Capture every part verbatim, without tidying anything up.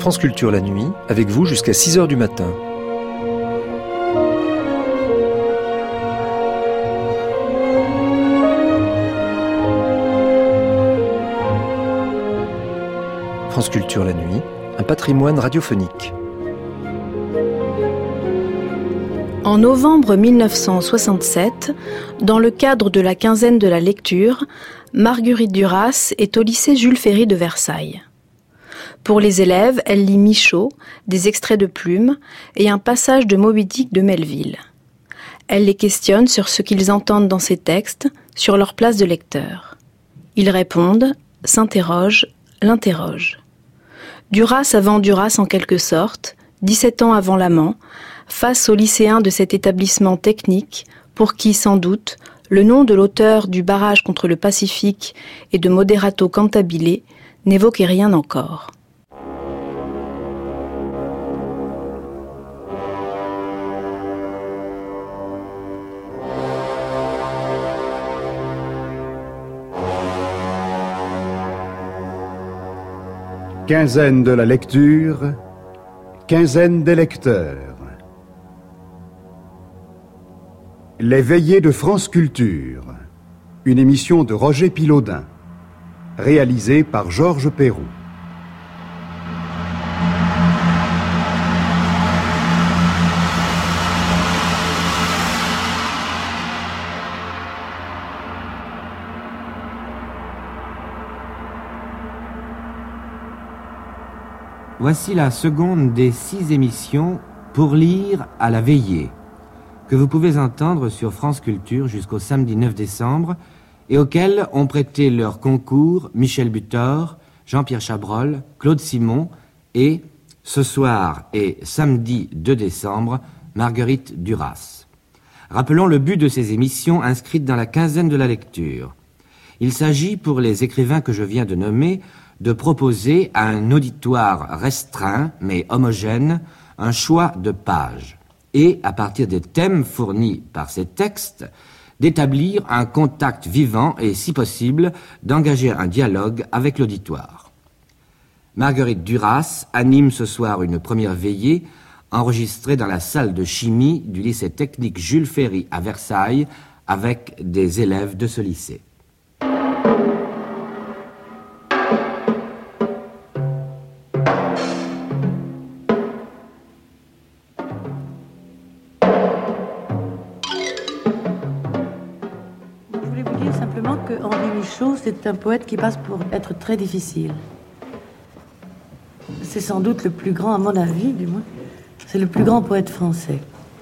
France Culture la nuit, avec vous jusqu'à six heures du matin. France Culture la nuit, un patrimoine radiophonique. En novembre mille neuf cent soixante-sept, dans le cadre de la quinzaine de la lecture, Marguerite Duras est au lycée Jules Ferry de Versailles. Pour les élèves, elle lit Michaud, des extraits de Plume et un passage de Moby Dick de Melville. Elle les questionne sur ce qu'ils entendent dans ces textes, sur leur place de lecteur. Ils répondent, s'interrogent, l'interrogent. Duras avant Duras en quelque sorte, dix-sept ans avant l'amant, face aux lycéens de cet établissement technique, pour qui, sans doute, le nom de l'auteur du barrage contre le Pacifique et de Moderato Cantabile n'évoquait rien encore. Quinzaine de la lecture, quinzaine des lecteurs. Les veillées de France Culture, une émission de Roger Pilaudin, réalisée par Georges Perroux. Voici la seconde des six émissions pour lire à la veillée, que vous pouvez entendre sur France Culture jusqu'au samedi neuf décembre et auxquelles ont prêté leur concours Michel Butor, Jean-Pierre Chabrol, Claude Simon et, ce soir et samedi deux décembre, Marguerite Duras. Rappelons le but de ces émissions inscrites dans la quinzaine de la lecture. Il s'agit, pour les écrivains que je viens de nommer, de proposer à un auditoire restreint, mais homogène, un choix de pages, et, à partir des thèmes fournis par ces textes, d'établir un contact vivant et, si possible, d'engager un dialogue avec l'auditoire. Marguerite Duras anime ce soir une première veillée enregistrée dans la salle de chimie du lycée technique Jules Ferry à Versailles avec des élèves de ce lycée. C'est un poète qui passe pour être très difficile. C'est sans doute le plus grand, à mon avis, du moins, c'est le plus grand poète français.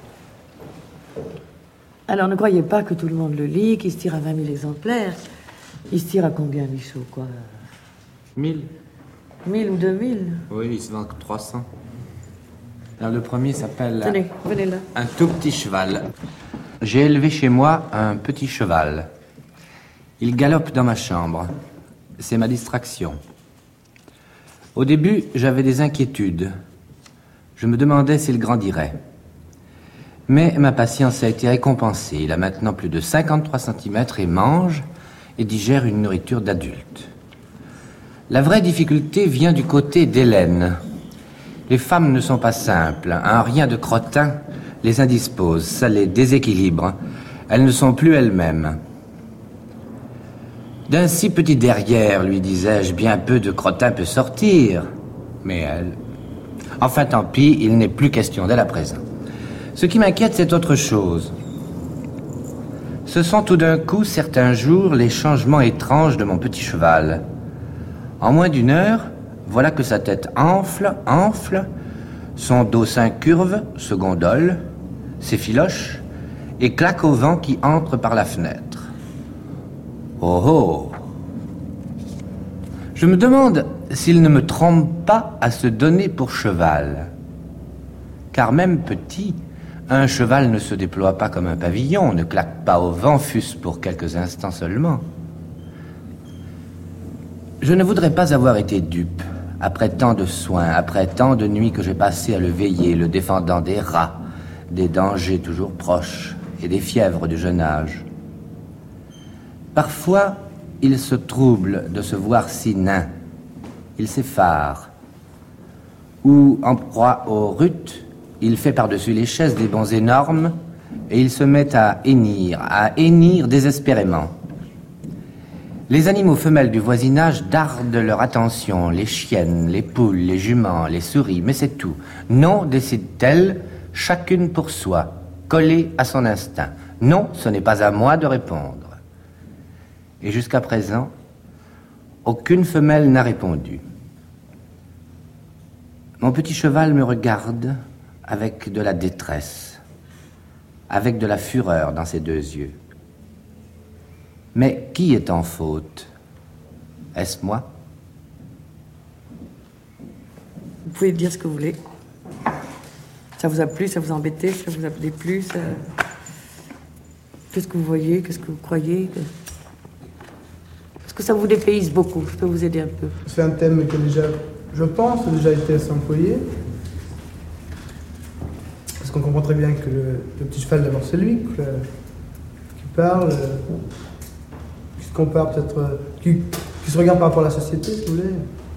Alors ne croyez pas que tout le monde le lit, qu'il se tire à vingt mille exemplaires. Il se tire à combien, Michaud, quoi? Mille. Mille ou deux mille? Oui, il se vend que trois cents. Alors le premier s'appelle... Tenez, venez là. Un tout petit cheval. J'ai élevé chez moi un petit cheval. Il galope dans ma chambre. C'est ma distraction. Au début, j'avais des inquiétudes. Je me demandais s'il grandirait. Mais ma patience a été récompensée. Il a maintenant plus de cinquante-trois centimètres et mange et digère une nourriture d'adulte. La vraie difficulté vient du côté d'Hélène. Les femmes ne sont pas simples. Un rien de crottin les indispose, ça les déséquilibre. Elles ne sont plus elles-mêmes. D'un si petit derrière, lui disais-je, bien peu de crottin peut sortir. Mais elle... Enfin, tant pis, il n'est plus question d'elle à présent. Ce qui m'inquiète, c'est autre chose. Ce sont tout d'un coup, certains jours, les changements étranges de mon petit cheval. En moins d'une heure, voilà que sa tête enfle, enfle, son dos s'incurve, se gondole, s'effiloche, et claque au vent qui entre par la fenêtre. Oh oh! Je me demande s'il ne me trompe pas à se donner pour cheval. Car même petit, un cheval ne se déploie pas comme un pavillon, ne claque pas au vent, fût-ce pour quelques instants seulement. Je ne voudrais pas avoir été dupe, après tant de soins, après tant de nuits que j'ai passées à le veiller, le défendant des rats, des dangers toujours proches et des fièvres du jeune âge. Parfois, il se trouble de se voir si nain. Il s'effare. où, en proie aux rutes, il fait par-dessus les chaises des bonds énormes et il se met à hennir, à hennir désespérément. Les animaux femelles du voisinage dardent leur attention, les chiennes, les poules, les juments, les souris, mais c'est tout. Non, décide-t-elle, chacune pour soi, collée à son instinct. Non, ce n'est pas à moi de répondre. Et jusqu'à présent, aucune femelle n'a répondu. Mon petit cheval me regarde avec de la détresse, avec de la fureur dans ses deux yeux. Mais qui est en faute? Est-ce moi? Vous pouvez dire ce que vous voulez. Ça vous a plu, ça vous a embêté, ça vous a déplu, ça... Qu'est-ce que vous voyez, qu'est-ce que vous croyez? Est-ce que ça vous dépayse beaucoup? Je peux vous aider un peu. C'est un thème qui a déjà, je pense, a déjà été assez employé. Parce qu'on comprend très bien que le, le petit cheval, d'abord, c'est lui que, qui parle, qui se compare peut-être, qui, qui se regarde par rapport à la société, si vous voulez,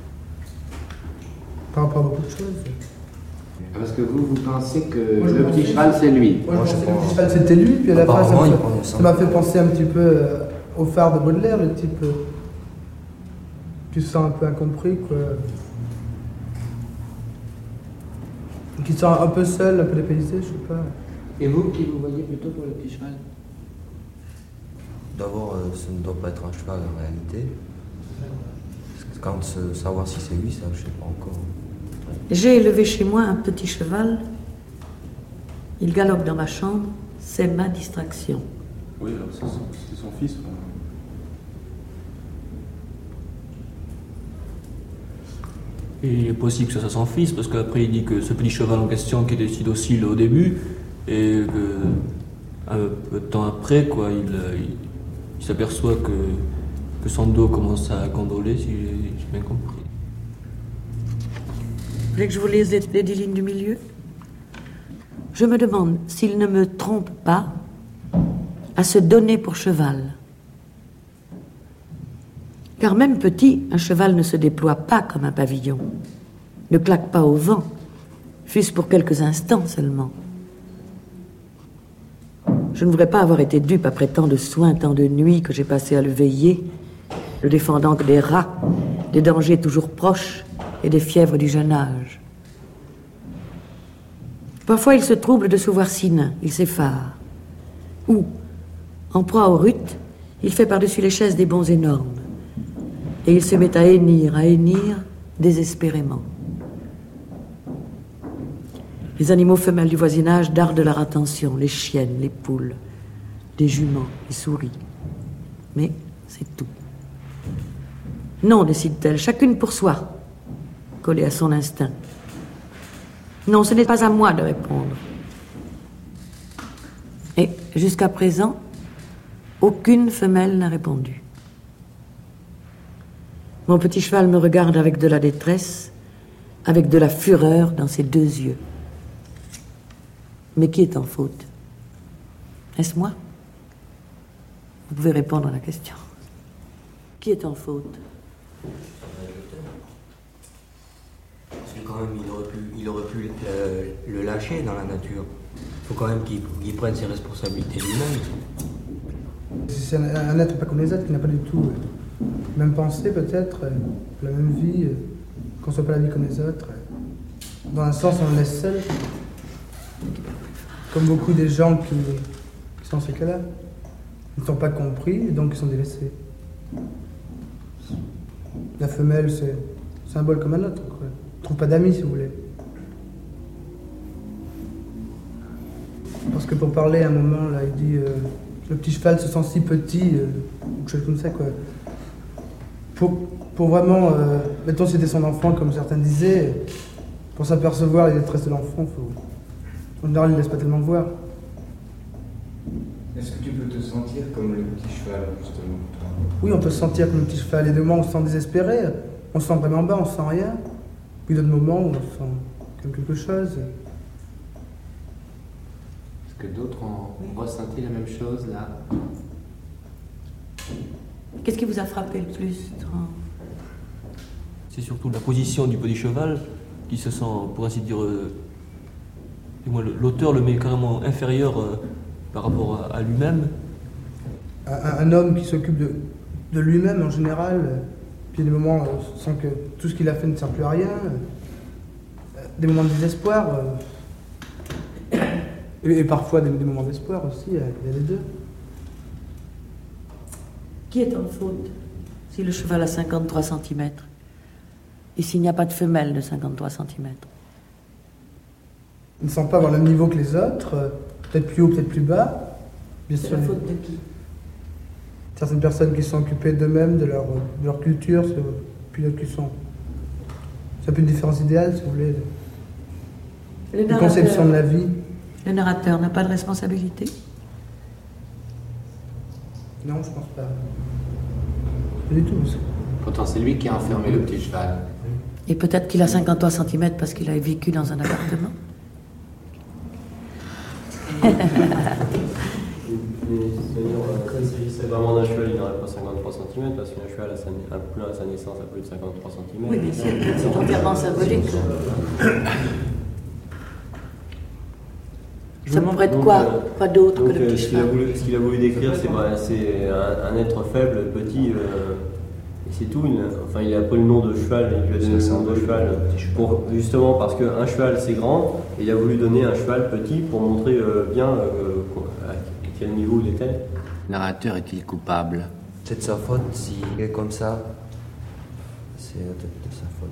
par rapport à beaucoup de choses. Parce que vous, vous pensez que Moi, le pense petit que... cheval, c'est lui. Moi, Moi je pensais que le petit cheval, c'était lui, puis à la fin, ça m'a fait, ça m'a fait penser un petit peu euh, au phare de Baudelaire, le type euh, qui se sent un peu incompris, quoi. Qui se sent un peu seul, un peu dépaysé, je sais pas. Et vous, qui vous voyez plutôt pour le petit cheval? D'abord, euh, ça ne doit pas être un cheval en réalité. Parce que quand euh, savoir si c'est lui, ça, je ne sais pas encore. J'ai élevé chez moi un petit cheval. Il galope dans ma chambre. C'est ma distraction. Oui, alors c'est son, c'est son fils. Ouais. Et il est possible que ce soit son fils, parce qu'après il dit que ce petit cheval en question qui était si docile au début, et que un peu de temps après, quoi, il, il, il s'aperçoit que, que son dos commence à gondoler, si j'ai, j'ai bien compris. Vous voulez que je vous lise les, les dix lignes du milieu? Je me demande s'il ne me trompe pas à se donner pour cheval. Car même petit, un cheval ne se déploie pas comme un pavillon, ne claque pas au vent, fût-ce pour quelques instants seulement. Je ne voudrais pas avoir été dupe après tant de soins, tant de nuits que j'ai passé à le veiller, le défendant que des rats, des dangers toujours proches et des fièvres du jeune âge. Parfois, il se trouble de se voir si nain, il s'effare. Ou, en proie aux rutes, il fait par-dessus les chaises des bonds énormes. Et il se met à hennir, à hennir, désespérément. Les animaux femelles du voisinage dardent leur attention, les chiennes, les poules, les juments, les souris. Mais c'est tout. Non, décide-t-elle, chacune pour soi, collée à son instinct. Non, ce n'est pas à moi de répondre. Et jusqu'à présent, aucune femelle n'a répondu. Mon petit cheval me regarde avec de la détresse, avec de la fureur dans ses deux yeux. Mais qui est en faute? Est-ce moi? Vous pouvez répondre à la question. Qui est en faute? Parce que quand même, il aurait pu, il aurait pu le, le lâcher dans la nature. Il faut quand même qu'il, qu'il prenne ses responsabilités lui-même. C'est un, un être pas comme les autres, qui n'a pas du tout euh, la même pensée peut-être, euh, la même vie, euh, qu'on ne soit pas la vie comme les autres. Euh. Dans un sens, on le laisse seul. Comme beaucoup des gens qui, qui sont dans ces cas-là. Ils ne sont pas compris et donc ils sont délaissés. La femelle, c'est un symbole comme un autre. Quoi. On ne trouve pas d'amis, si vous voulez. Parce que pour parler à un moment, là, il dit euh, le petit cheval se sent si petit, euh, ou quelque chose comme ça, quoi. Pour, pour vraiment, euh, mettons si c'était son enfant, comme certains disaient, pour s'apercevoir la détresse de l'enfant, faut... en général, il ne laisse pas tellement voir. Est-ce que tu peux te sentir comme le petit cheval, justement, toi? Oui, on peut se sentir comme le petit cheval. Il y a des moments où on se sent désespéré, on se sent vraiment bas, on se sent rien. Puis d'autres moments où on se sent comme quelque chose. Est-ce que d'autres ont ressenti la même chose, là? Qu'est-ce qui vous a frappé le plus? C'est surtout la position du petit cheval, qui se sent, pour ainsi dire, euh, du moins, l'auteur le met carrément inférieur euh, par rapport à, à lui-même. Un, un homme qui s'occupe de, de lui-même en général, euh, puis des moments euh, sans que tout ce qu'il a fait ne sert plus à rien, euh, des moments de désespoir, euh, et, et parfois des, des moments d'espoir aussi, il y a les deux. Qui est en faute si le cheval a cinquante-trois centimètres et s'il n'y a pas de femelle de cinquante-trois centimètres? Il ne semble pas avoir le même niveau que les autres, euh, peut-être plus haut, peut-être plus bas. C'est la faute de qui? Certaines personnes qui sont occupées d'eux-mêmes, de leur, de leur culture, puis d'autres qui sont... C'est un peu une différence idéale, si vous voulez, une conception de la vie. Le narrateur n'a pas de responsabilité? Non, je pense pas. Pas du tout. Pourtant, c'est lui qui a enfermé le petit cheval. Et peut-être qu'il a cinquante-trois centimètres parce qu'il a vécu dans un appartement. S'il s'agissait vraiment d'un cheval, il n'aurait pas cinquante-trois centimètres parce qu'un cheval, à sa, un poulain à sa naissance a plus de cinquante-trois centimètres. Oui, mais c'est, c'est entièrement symbolique. Ça pourrait être quoi? Pas d'autre que le petit ce qu'il a voulu, ce qu'il a voulu décrire, c'est, bah, c'est un, un être faible, petit, euh, et c'est tout. Il, enfin, il a pris le nom de cheval, il lui a donné le nom de cheval, pour, justement parce qu'un cheval c'est grand, et il a voulu donner un cheval petit pour montrer euh, bien euh, à quel niveau il était. Le narrateur est-il coupable? C'est de sa faute s'il est comme ça. C'est de, de sa faute.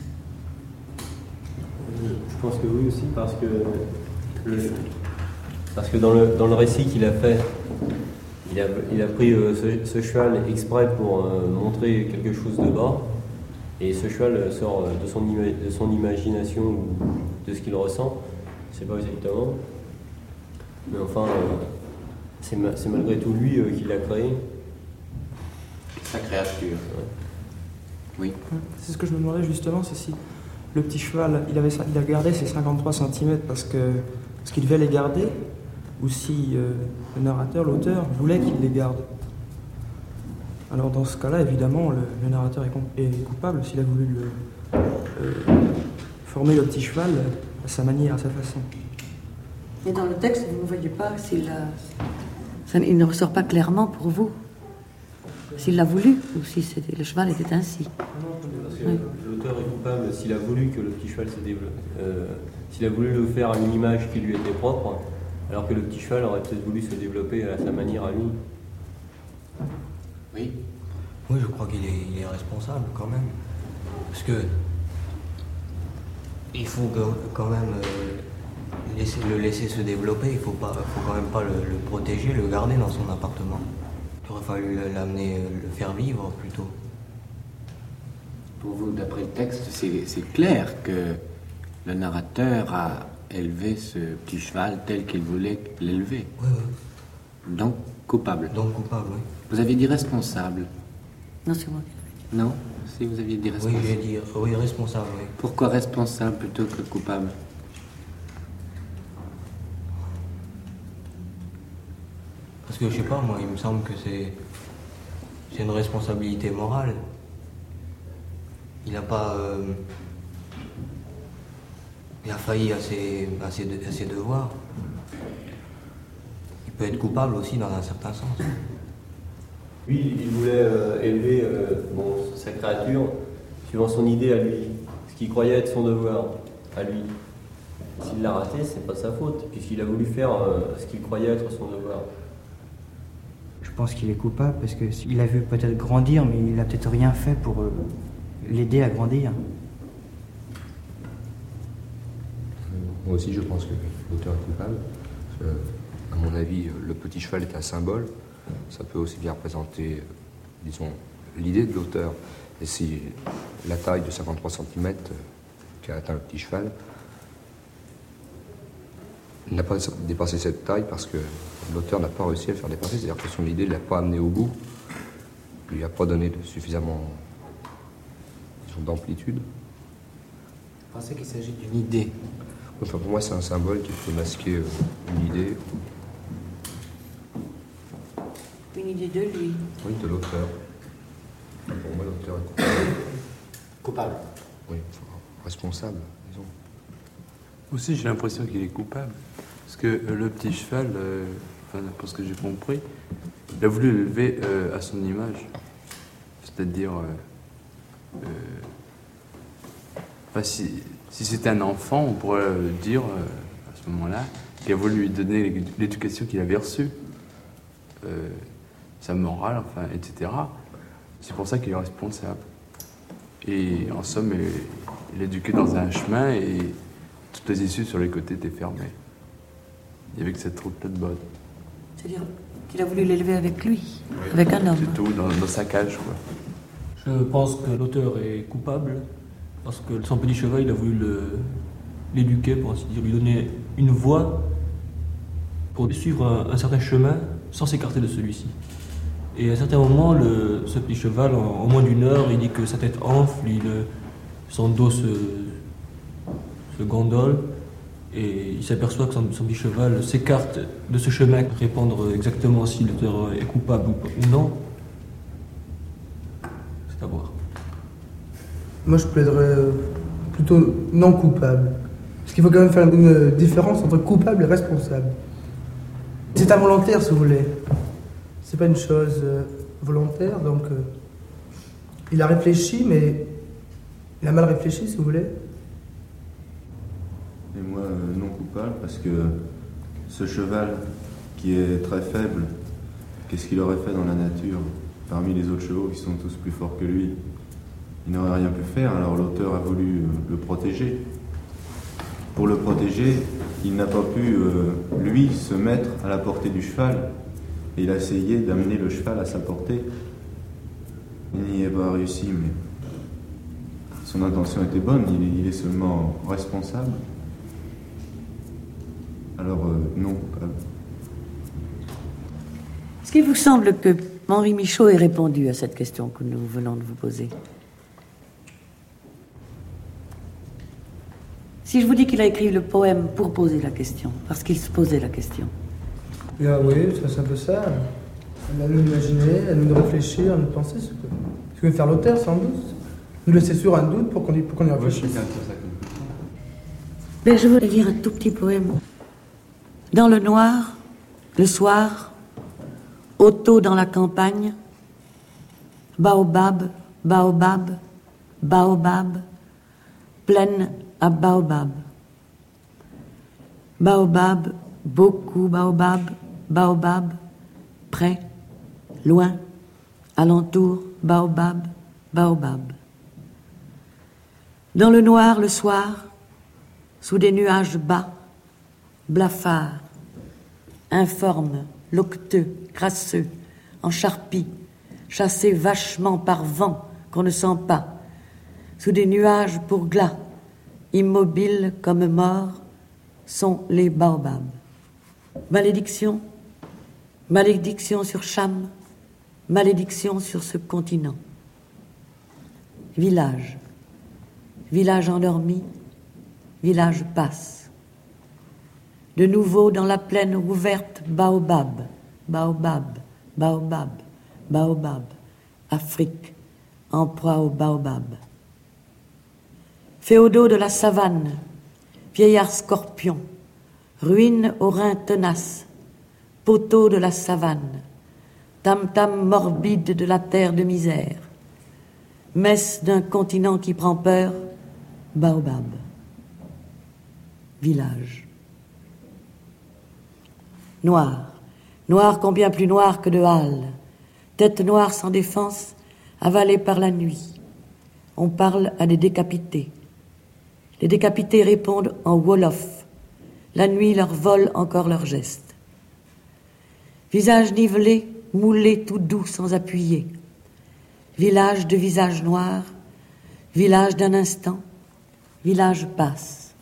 Je pense que oui aussi, parce que le, parce que dans le, dans le récit qu'il a fait, il a, il a pris euh, ce, ce cheval exprès pour euh, montrer quelque chose de bas, et ce cheval sort de son, ima- de son imagination ou de ce qu'il ressent, je ne sais pas exactement, mais enfin, euh, c'est, ma, c'est malgré tout lui euh, qui l'a créé. Sa créature. Ouais. Oui. C'est ce que je me demandais justement, c'est si le petit cheval, il avait, il a gardé ses cinquante-trois centimètres parce que parce qu'il devait les garder, ou si euh, le narrateur, l'auteur, voulait qu'il les garde. Alors dans ce cas-là, évidemment, le, le narrateur est, com- est coupable s'il a voulu le, euh, former le petit cheval à sa manière, à sa façon. Mais dans le texte, vous ne voyez pas s'il a... Ça, il ne ressort pas clairement pour vous. S'il l'a voulu, ou si c'était, le cheval était ainsi. Parce que oui. L'auteur est coupable s'il a voulu que le petit cheval se développe. Euh, s'il a voulu le faire à une image qui lui était propre, alors que le petit cheval aurait peut-être voulu se développer à sa manière à lui. Oui. Oui, je crois qu'il est, il est responsable quand même. Parce que il faut quand même euh, laisser, le laisser se développer, il ne faut, pas, faut quand même pas le, le protéger, le garder dans son appartement. Il aurait fallu l'amener, le faire vivre plutôt. Pour vous, d'après le texte, c'est, c'est clair que le narrateur a élevé ce petit cheval tel qu'il voulait l'élever. Oui, oui. Donc coupable. Donc coupable, oui. Vous avez dit responsable. Non, c'est moi. Non? Si vous aviez dit responsable. Oui, j'ai dit oui, responsable, oui. Pourquoi responsable plutôt que coupable? Parce que je sais pas, moi, il me semble que c'est, c'est une responsabilité morale. Il n'a pas... Euh, il a failli à ses, à, ses, à ses devoirs. Il peut être coupable aussi dans un certain sens. Lui, il voulait euh, élever euh, bon, sa créature suivant son idée à lui, ce qu'il croyait être son devoir à lui. S'il l'a raté, c'est pas sa faute, puisqu'il a voulu faire euh, ce qu'il croyait être son devoir. Je pense qu'il est coupable parce qu'il a vu peut-être grandir, mais il n'a peut-être rien fait pour euh, l'aider à grandir. Moi aussi, je pense que l'auteur est coupable. Parce que, à mon avis, le petit cheval est un symbole. Ça peut aussi bien représenter, disons, l'idée de l'auteur. Et si la taille de cinquante-trois centimètres qu'a atteint le petit cheval, il n'a pas dépassé cette taille parce que l'auteur n'a pas réussi à le faire dépasser. C'est-à-dire que son idée ne l'a pas amené au bout. Il lui a pas donné de suffisamment, disons, d'amplitude. Vous pensez qu'il s'agit d'une idée? Enfin, pour moi, c'est un symbole qui peut masquer euh, une idée. Une idée de lui. Oui, de l'auteur. Enfin, pour moi, l'auteur est coupable. Coupable. Oui, enfin, responsable. Aussi, j'ai l'impression qu'il est coupable. Parce que euh, le petit cheval, euh, enfin, pour ce que j'ai compris, il a voulu l'élever euh, à son image. C'est-à-dire, euh, euh, enfin, si, si c'était un enfant, on pourrait euh, dire euh, à ce moment-là qu'il a voulu lui donner l'éducation qu'il avait reçue, euh, sa morale, enfin, et cetera. C'est pour ça qu'il est responsable. Et en somme, il, il est éduqué dans un chemin et toutes les issues sur les côtés étaient fermées. Il n'y avait que cette route-là de bottes. C'est-à-dire qu'il a voulu l'élever avec lui, oui, avec un homme. C'est tout, dans, dans sa cage, quoi. Je pense que l'auteur est coupable, parce que son petit cheval, il a voulu le, l'éduquer, pour ainsi dire, lui donner une voie pour suivre un, un certain chemin sans s'écarter de celui-ci. Et à un certain moment, le, ce petit cheval, en, en moins d'une heure, il dit que sa tête enfle, il, son dos se, se gondole, et il s'aperçoit que son, son petit cheval s'écarte de ce chemin. Répondre exactement si l'auteur est coupable ou, ou non, c'est à voir. Moi, je plaiderais plutôt non coupable. Parce qu'il faut quand même faire une différence entre coupable et responsable. C'est involontaire, si vous voulez. C'est pas une chose euh, volontaire, donc euh, il a réfléchi, mais il a mal réfléchi, si vous voulez. Et moi, euh, non coupable, parce que ce cheval qui est très faible, qu'est-ce qu'il aurait fait dans la nature parmi les autres chevaux qui sont tous plus forts que lui? Il n'aurait rien pu faire, alors l'auteur a voulu euh, le protéger. Pour le protéger, il n'a pas pu, euh, lui, se mettre à la portée du cheval. Et il a essayé d'amener le cheval à sa portée. Il n'y est pas réussi, mais son intention était bonne, il est, il est seulement responsable. Alors, euh, non coupable. Est-ce qu'il vous semble que Henri Michaud ait répondu à cette question que nous venons de vous poser? Si je vous dis qu'il a écrit le poème pour poser la question, parce qu'il se posait la question. Ah oui, c'est un peu ça. À nous d'imaginer, à nous de réfléchir, à nous de penser ce que, ce que veut faire l'auteur, sans doute. Nous laisser sur un doute pour qu'on y, pour qu'on y réfléchisse. Mais je voudrais lire un tout petit poème. Dans le noir, le soir, auto dans la campagne, baobab, baobab, baobab, plaine à baobab. Baobab, beaucoup baobab, baobab, près, loin, alentour, baobab, baobab. Dans le noir, le soir, sous des nuages bas, blafards, informes, locteux, crasseux, en charpie, chassés vachement par vent qu'on ne sent pas, sous des nuages pour glas, immobiles comme morts, sont les baobabs. Malédiction, malédiction sur Cham, malédiction sur ce continent. Village, village endormi, village passe. De nouveau dans la plaine ouverte, baobab, baobab, baobab, baobab, Afrique, en proie au baobab. Féodaux de la savane, vieillard scorpion, ruine aux reins tenaces, poteaux de la savane, tam-tam morbide de la terre de misère, messe d'un continent qui prend peur, baobab. Village. Noir, noir combien plus noir que de Halles, tête noire sans défense, avalée par la nuit. On parle à des décapités. Les décapités répondent en wolof. La nuit leur vole encore leurs gestes. Visage nivelé, moulé tout doux sans appuyer. Village de visage noir, village d'un instant, village passe.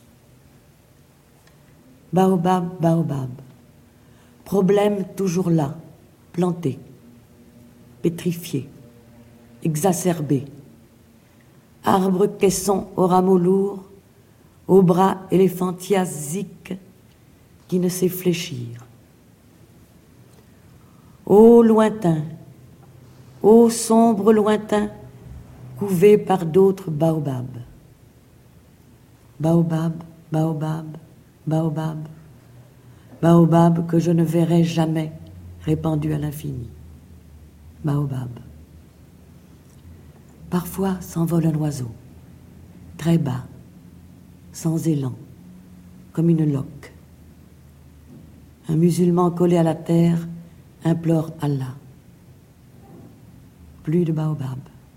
Baobab, baobab. Problème toujours là, planté, pétrifié, exacerbé. Arbre caisson aux rameaux lourds, aux bras éléphantiasiques qui ne sait fléchir. Ô lointain, ô sombre lointain, couvé par d'autres baobabs. Baobab, baobab, baobab, baobab que je ne verrai jamais répandu à l'infini. Baobab. Parfois s'envole un oiseau, très bas, sans élan, comme une loque. Un musulman collé à la terre implore Allah. Plus de baobab.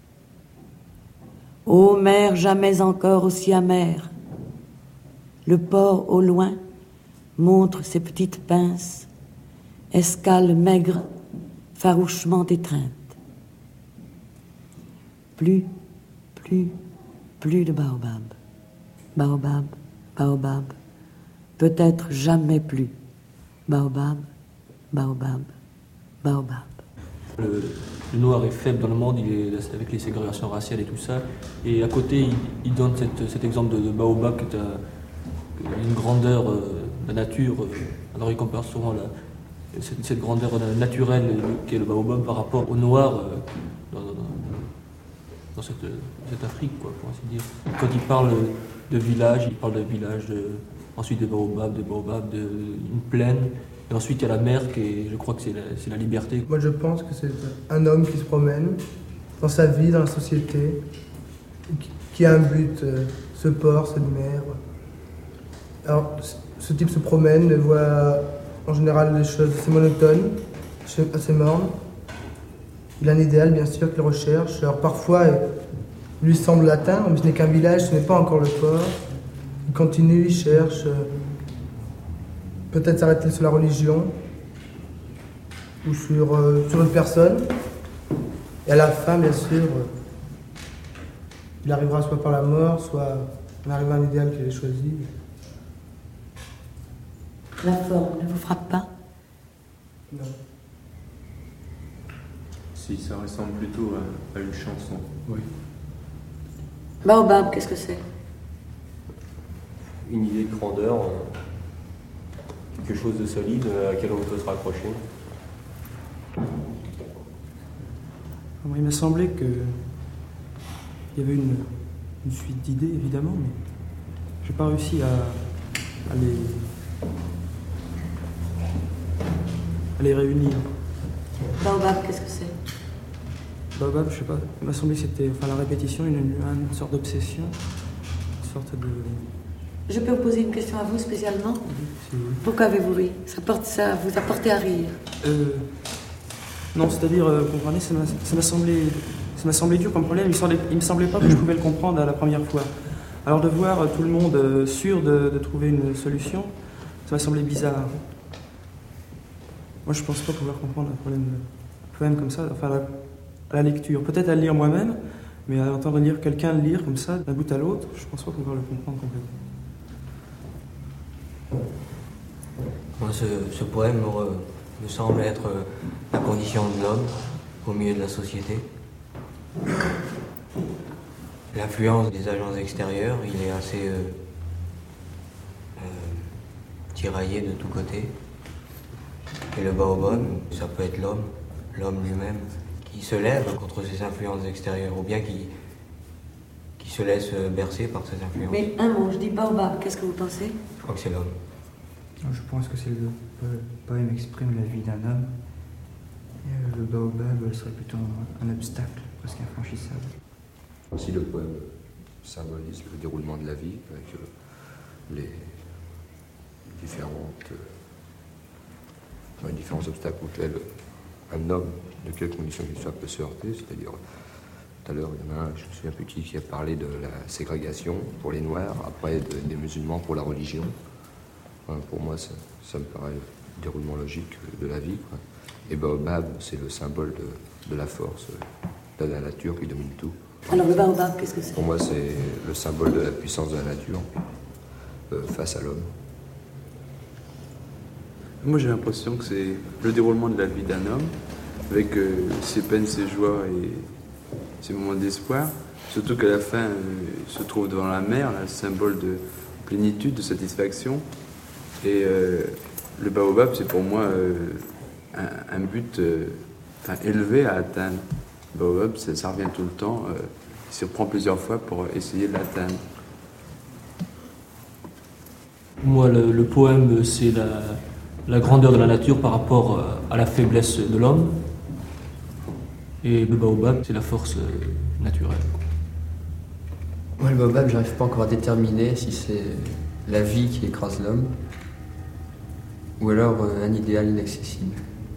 Ô mer jamais encore aussi amère, le port au loin montre ses petites pinces, escale maigre, farouchement étreinte. Plus, plus, plus de baobab. Baobab, baobab, peut-être jamais plus. Baobab, baobab, baobab. Le, le noir est faible dans le monde, il est avec les ségrégations raciales et tout ça. Et à côté, il, il donne cette, cet exemple de, de baobab qui est à, une grandeur euh, de la nature. Euh, alors il compare souvent la, cette, cette grandeur naturelle qui est le baobab par rapport au noir euh, dans, dans, dans cette, cette Afrique, quoi, pour ainsi dire. Quand il parle de village, il parle de village, de, ensuite de baobab, de baobab, d'une plaine. Et ensuite, il y a la mer, qui est, je crois que c'est la, c'est la liberté. Moi, je pense que c'est un homme qui se promène dans sa vie, dans la société, qui, qui a un but, euh, ce port, cette mer. Alors, ce type se promène, voit en général des choses assez monotones, assez mornes. Il a un idéal, bien sûr, qu'il recherche. Alors, parfois, il lui semble l'atteindre, mais ce n'est qu'un village, ce n'est pas encore le port. Il continue, il cherche... Euh, Peut-être s'arrêter sur la religion ou sur, euh, sur une personne. Et à la fin, bien sûr, euh, il arrivera soit par la mort, soit on arrivera à un idéal qu'il ait choisi. La forme ne vous frappe pas? Non. Si, ça ressemble plutôt à, à une chanson. Oui. Baobab, qu'est-ce que c'est? Une idée de grandeur. Euh... quelque chose de solide à laquelle on peut se raccrocher. Il m'a semblé que il y avait une, une suite d'idées, évidemment, mais j'ai pas réussi à, à, les, à les réunir. Baobab, qu'est-ce que c'est? Baobab, je sais pas, il m'a semblé que c'était enfin, la répétition, une, une sorte d'obsession, une sorte de... Je peux vous poser une question à vous spécialement? Oui. Pourquoi avez-vous ri? Ça, porte, ça vous a porté à rire? euh, Non, c'est-à-dire, euh, vous comprenez, ça m'a, ça m'a semblé, ça m'a semblé dur comme problème. Il me semblait, il me semblait pas que je pouvais le comprendre à la première fois. Alors de voir euh, tout le monde euh, sûr de, de trouver une solution, ça m'a semblé bizarre. Moi, je pense pas pouvoir comprendre un problème, un problème comme ça, enfin à la, à la lecture. Peut-être à le lire moi-même, mais à entendre lire quelqu'un le lire comme ça, d'un bout à l'autre, je pense pas pouvoir le comprendre complètement. Moi, ce, ce poème me, me semble être la condition de l'homme au milieu de la société. L'influence des agents extérieurs, il est assez euh, euh, tiraillé de tous côtés. Et le baobab, ça peut être l'homme, l'homme lui-même, qui se lève contre ces influences extérieures, ou bien qui, qui se laisse bercer par ces influences. Mais un mot, je dis baobab, qu'est-ce que vous pensez? Je crois que c'est l'homme. Je pense que c'est le, le poème exprime la vie d'un homme. Et le baobab serait plutôt un, un obstacle, presque infranchissable. Aussi, le poème symbolise le déroulement de la vie avec euh, les différentes, euh, les différents obstacles auxquels un homme, de quelles conditions qu'il soit, peut se heurter. C'est-à-dire, tout à l'heure, il y en a un, je me souviens plus qui, qui a parlé de la ségrégation pour les Noirs, après de, des musulmans pour la religion. Enfin, pour moi, ça, ça me paraît le déroulement logique de la vie, quoi. Et baobab, c'est le symbole de, de la force, de la nature qui domine tout. Alors le baobab, qu'est-ce que c'est? Pour moi, c'est le symbole de la puissance de la nature euh, face à l'homme. Moi, j'ai l'impression que c'est le déroulement de la vie d'un homme, avec euh, ses peines, ses joies et ses moments d'espoir. Surtout qu'à la fin, euh, il se trouve devant la mer, là, le symbole de plénitude, de satisfaction. Et euh, le baobab, c'est pour moi euh, un, un but euh, élevé à atteindre. Le baobab, ça, ça revient tout le temps. Euh, il se reprend plusieurs fois pour essayer de l'atteindre. Moi, le, le poème, c'est la, la grandeur de la nature par rapport à la faiblesse de l'homme. Et le baobab, c'est la force naturelle. Moi, le baobab, j'arrive pas encore à déterminer si c'est la vie qui écrase l'homme ou alors euh, un idéal inaccessible.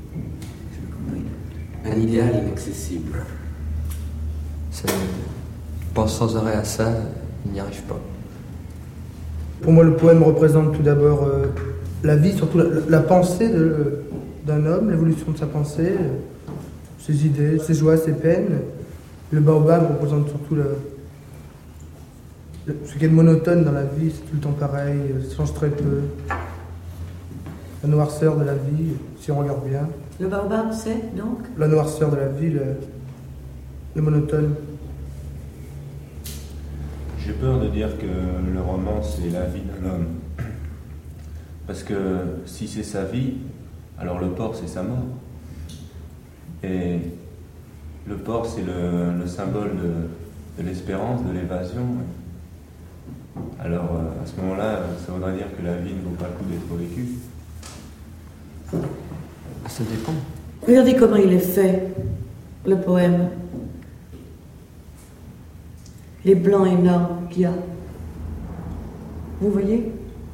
Un idéal inaccessible. Ça, il pense sans arrêt à ça, il n'y arrive pas. Pour moi, le poème représente tout d'abord euh, la vie, surtout la, la pensée de, d'un homme, l'évolution de sa pensée, euh, ses idées, ses joies, ses peines. Le baobab représente surtout le, le, ce qui est monotone dans la vie, c'est tout le temps pareil, ça change très peu. La noirceur de la vie, si on regarde bien. Le baobab, c'est donc La noirceur de la vie, le, le monotone. J'ai peur de dire que le roman, c'est la vie de l'homme. Parce que si c'est sa vie, alors le porc, c'est sa mort. Et le porc, c'est le, le symbole de, de l'espérance, de l'évasion. Alors, à ce moment-là, ça voudrait dire que la vie ne vaut pas le coup d'être vécue. Ça dépend. Regardez comment il est fait, le poème. Les blancs énormes qu'il y a. Vous voyez?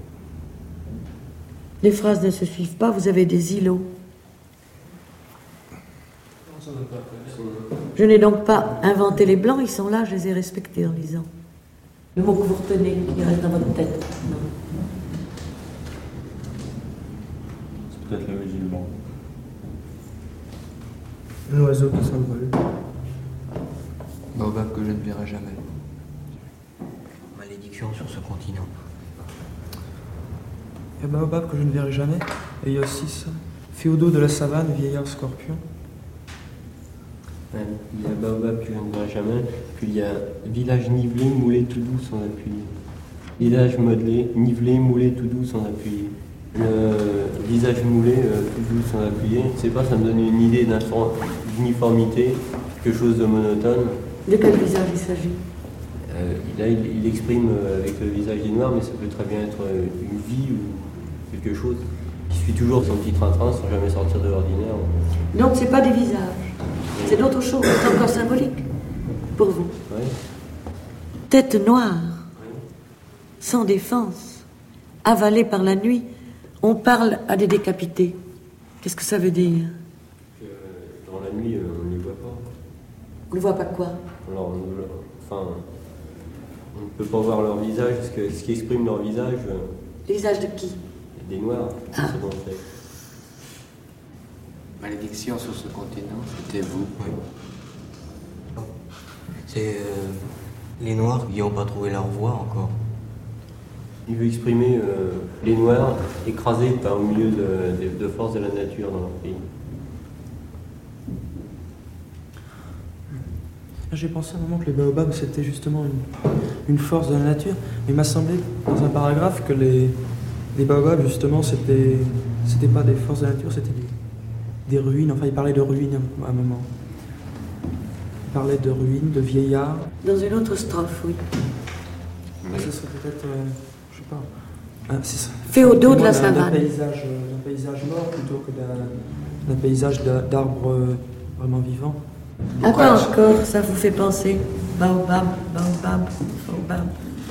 Les phrases ne se suivent pas, vous avez des îlots. Je n'ai donc pas inventé les blancs, ils sont là, je les ai respectés en lisant. Le mot que vous retenez, qui reste dans votre tête. C'est peut-être le musulman. Un oiseau qui s'envole. Baobab que je ne verrai jamais. Malédiction sur ce continent. Il y a baobab que je ne verrai jamais. Et il y a aussi ça. Féodot de la savane, vieillard scorpion. Ouais, il y a baobab que je ne verrai jamais. Puis il y a village nivelé, moulé tout doux sans appuyer. Village modelé, nivelé, moulé tout doux sans appuyer. Le visage moulé, euh, tout doux sans appuyer. Je sais pas, ça me donne une idée d'uniformité, quelque chose de monotone. De quel visage il s'agit? Euh, là, il, il exprime avec le visage des Noirs, mais ça peut très bien être une vie ou quelque chose qui suit toujours son petit train-train sans jamais sortir de l'ordinaire. Donc c'est pas des visages, c'est d'autres choses, c'est encore symbolique pour vous. Ouais. Tête noire, sans défense, avalée par la nuit, on parle à des décapités. Qu'est-ce que ça veut dire? Que dans la nuit, on ne les voit pas. On ne voit pas quoi? Alors, on, enfin, on ne peut pas voir leur visage, parce que ce qui exprime leur visage... Le visage de qui? Des Noirs, ah. c'est bon fait. Malédiction sur ce continent, c'était vous. Oui. C'est euh, les Noirs qui n'ont pas trouvé leur voie encore. Il veut exprimer euh, les Noirs écrasés par au milieu de, de, de forces de la nature dans leur pays. J'ai pensé à un moment que les baobabs c'était justement une, une force de la nature, mais il m'a semblé dans un paragraphe que les, les baobabs justement c'était c'était pas des forces de la nature, c'était des, des ruines, enfin il parlait de ruines à un moment. Il parlait de ruines, de vieillards. Dans une autre strophe, oui. Mais ce serait peut-être, euh, je sais pas, ah, c'est ça. Féodot de la savane. Un paysage, un paysage mort plutôt que d'un, d'un paysage d'arbres vraiment vivants. À quoi encore ça vous fait penser? Baobab, baobab, baobab.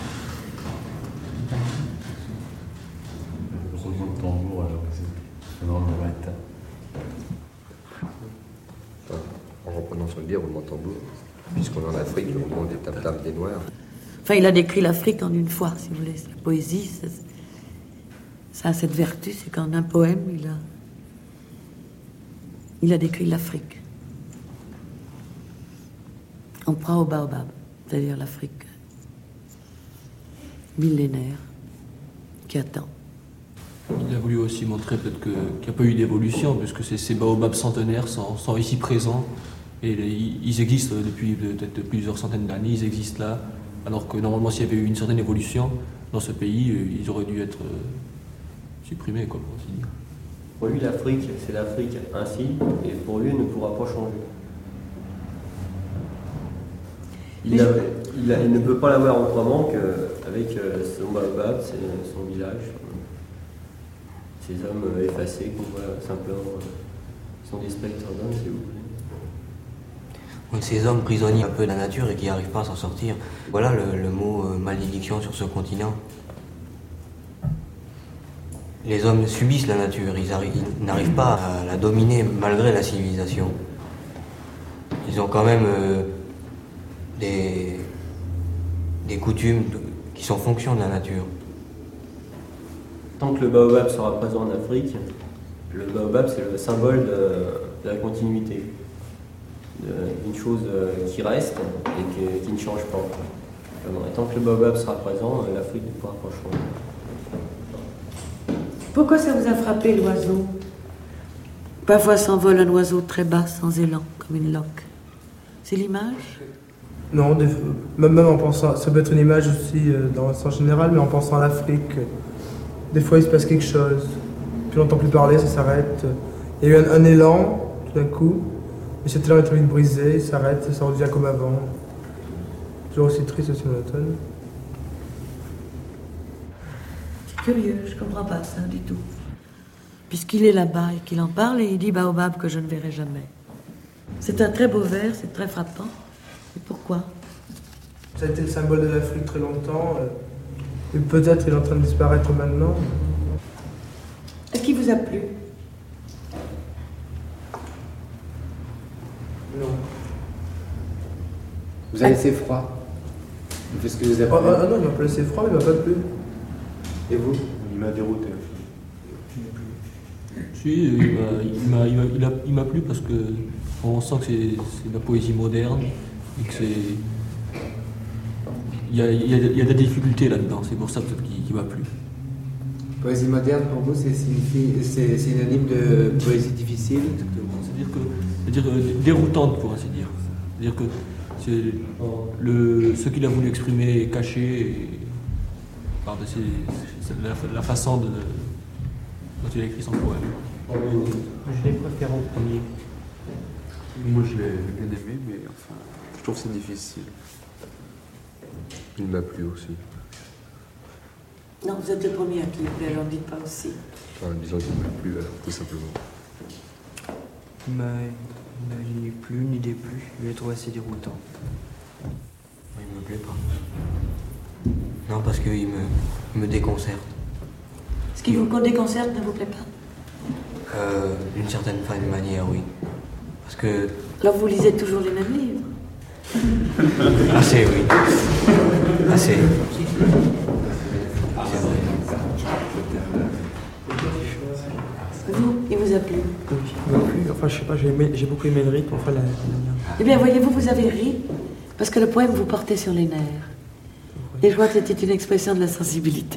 Le roulement de tambour alors que c'est dans le matin. En reprenant son biais, roulement de tambour, puisqu'on est en Afrique, le roulement des tam-tams des Noirs. Enfin, il a décrit l'Afrique en une fois, si vous voulez. La poésie, ça, ça a cette vertu, c'est qu'en un poème, il a, il a décrit l'Afrique. On prend au baobab, c'est-à-dire l'Afrique millénaire qui attend. Il a voulu aussi montrer peut-être que, qu'il n'y a pas eu d'évolution, puisque ces, ces baobabs centenaires sont, sont ici présents, et les, ils existent depuis peut-être plusieurs centaines d'années, ils existent là, alors que normalement s'il y avait eu une certaine évolution dans ce pays, ils auraient dû être euh, supprimés, quoi, pour ainsi dire. Pour lui, l'Afrique, c'est l'Afrique ainsi, et pour lui, elle ne pourra pas changer. Il, a, il, a, il ne peut pas l'avoir autrement qu'avec son baobab, son village. ces hommes euh, effacés qu'on voit simplement, euh, sont des spectres d'hommes, si vous voulez. Oui, ces hommes prisonniers un peu de la nature et qui n'arrivent pas à s'en sortir. Voilà le, le mot euh, malédiction sur ce continent. Les hommes subissent la nature, ils, ils n'arrivent pas à la dominer malgré la civilisation. Ils ont quand même euh, des, des coutumes qui sont fonction de la nature. Tant que le baobab sera présent en Afrique, le baobab c'est le symbole de, de la continuité, d'une chose qui reste et que, qui ne change pas. Et tant que le baobab sera présent, l'Afrique ne pourra pas changer. Pourquoi ça vous a frappé l'oiseau? Parfois s'envole un oiseau très bas, sans élan, comme une loque. C'est l'image? Non, des, même, même en pensant, ça peut être une image aussi euh, dans le sens général, mais en pensant à l'Afrique, euh, des fois il se passe quelque chose, puis on n'entend plus parler, ça s'arrête. Il y a eu un, un élan, tout d'un coup, mais cet élan est très vite brisé, il s'arrête, ça redevient comme avant. Toujours aussi triste, aussi monotone. C'est curieux, je comprends pas ça du tout. Puisqu'il est là-bas et qu'il en parle, et il dit baobab que je ne verrai jamais. C'est un très beau vers, c'est très frappant. Et pourquoi? Ça a été le symbole de l'Afrique très longtemps, euh, et peut-être il est en train de disparaître maintenant. Est-ce qu'il vous a plu? Non. Vous avez laissé froid? Vous faites ce que vous avez oh, oh, non, il m'a pas laissé froid, mais il m'a pas plu. Et vous? Il m'a dérouté. Si, il m'a, il m'a, il m'a, il a- il m'a plu parce que on sent que c'est, c'est de la poésie moderne et que c'est. Il y a, il y a- il y a des difficultés là-dedans, c'est pour ça peut-être qu'il, qu'il m'a plu. Poésie moderne, pour vous, c'est, signifie- c'est synonyme de poésie difficile? C'est-à-dire que, c'est-à-dire euh, déroutante pour ainsi dire. C'est-à-dire que c'est le, ce qu'il a voulu exprimer est caché et, par de ses- c'est la, la façon de, dont il a écrit son poème. Je l'ai préféré au premier. Moi, je l'ai bien aimé, mais enfin, je trouve que c'est difficile. Il m'a plu aussi. Non, vous êtes le premier à qui il plaît, alors dites pas aussi. Enfin, disons qu'il m'a plu, alors, tout simplement. Il m'a il m'a ni plu ni déplu. Je l'ai trouvé assez déroutant. Il me plaît pas. Non, parce qu'il me, il me déconcerte. Ce qui vous déconcerte ne vous plaît pas? Euh, d'une certaine manière, oui. Parce que... Alors vous lisez toujours les mêmes livres? Assez, oui. Assez. Vous, il vous a plu? Oui, il m'a plu. Enfin, je sais pas, j'ai, aimé- j'ai beaucoup aimé le rythme. Enfin, la, la- Eh bien, voyez-vous, vous avez ri parce que le poème vous portait sur les nerfs. Et je crois que c'était une expression de la sensibilité.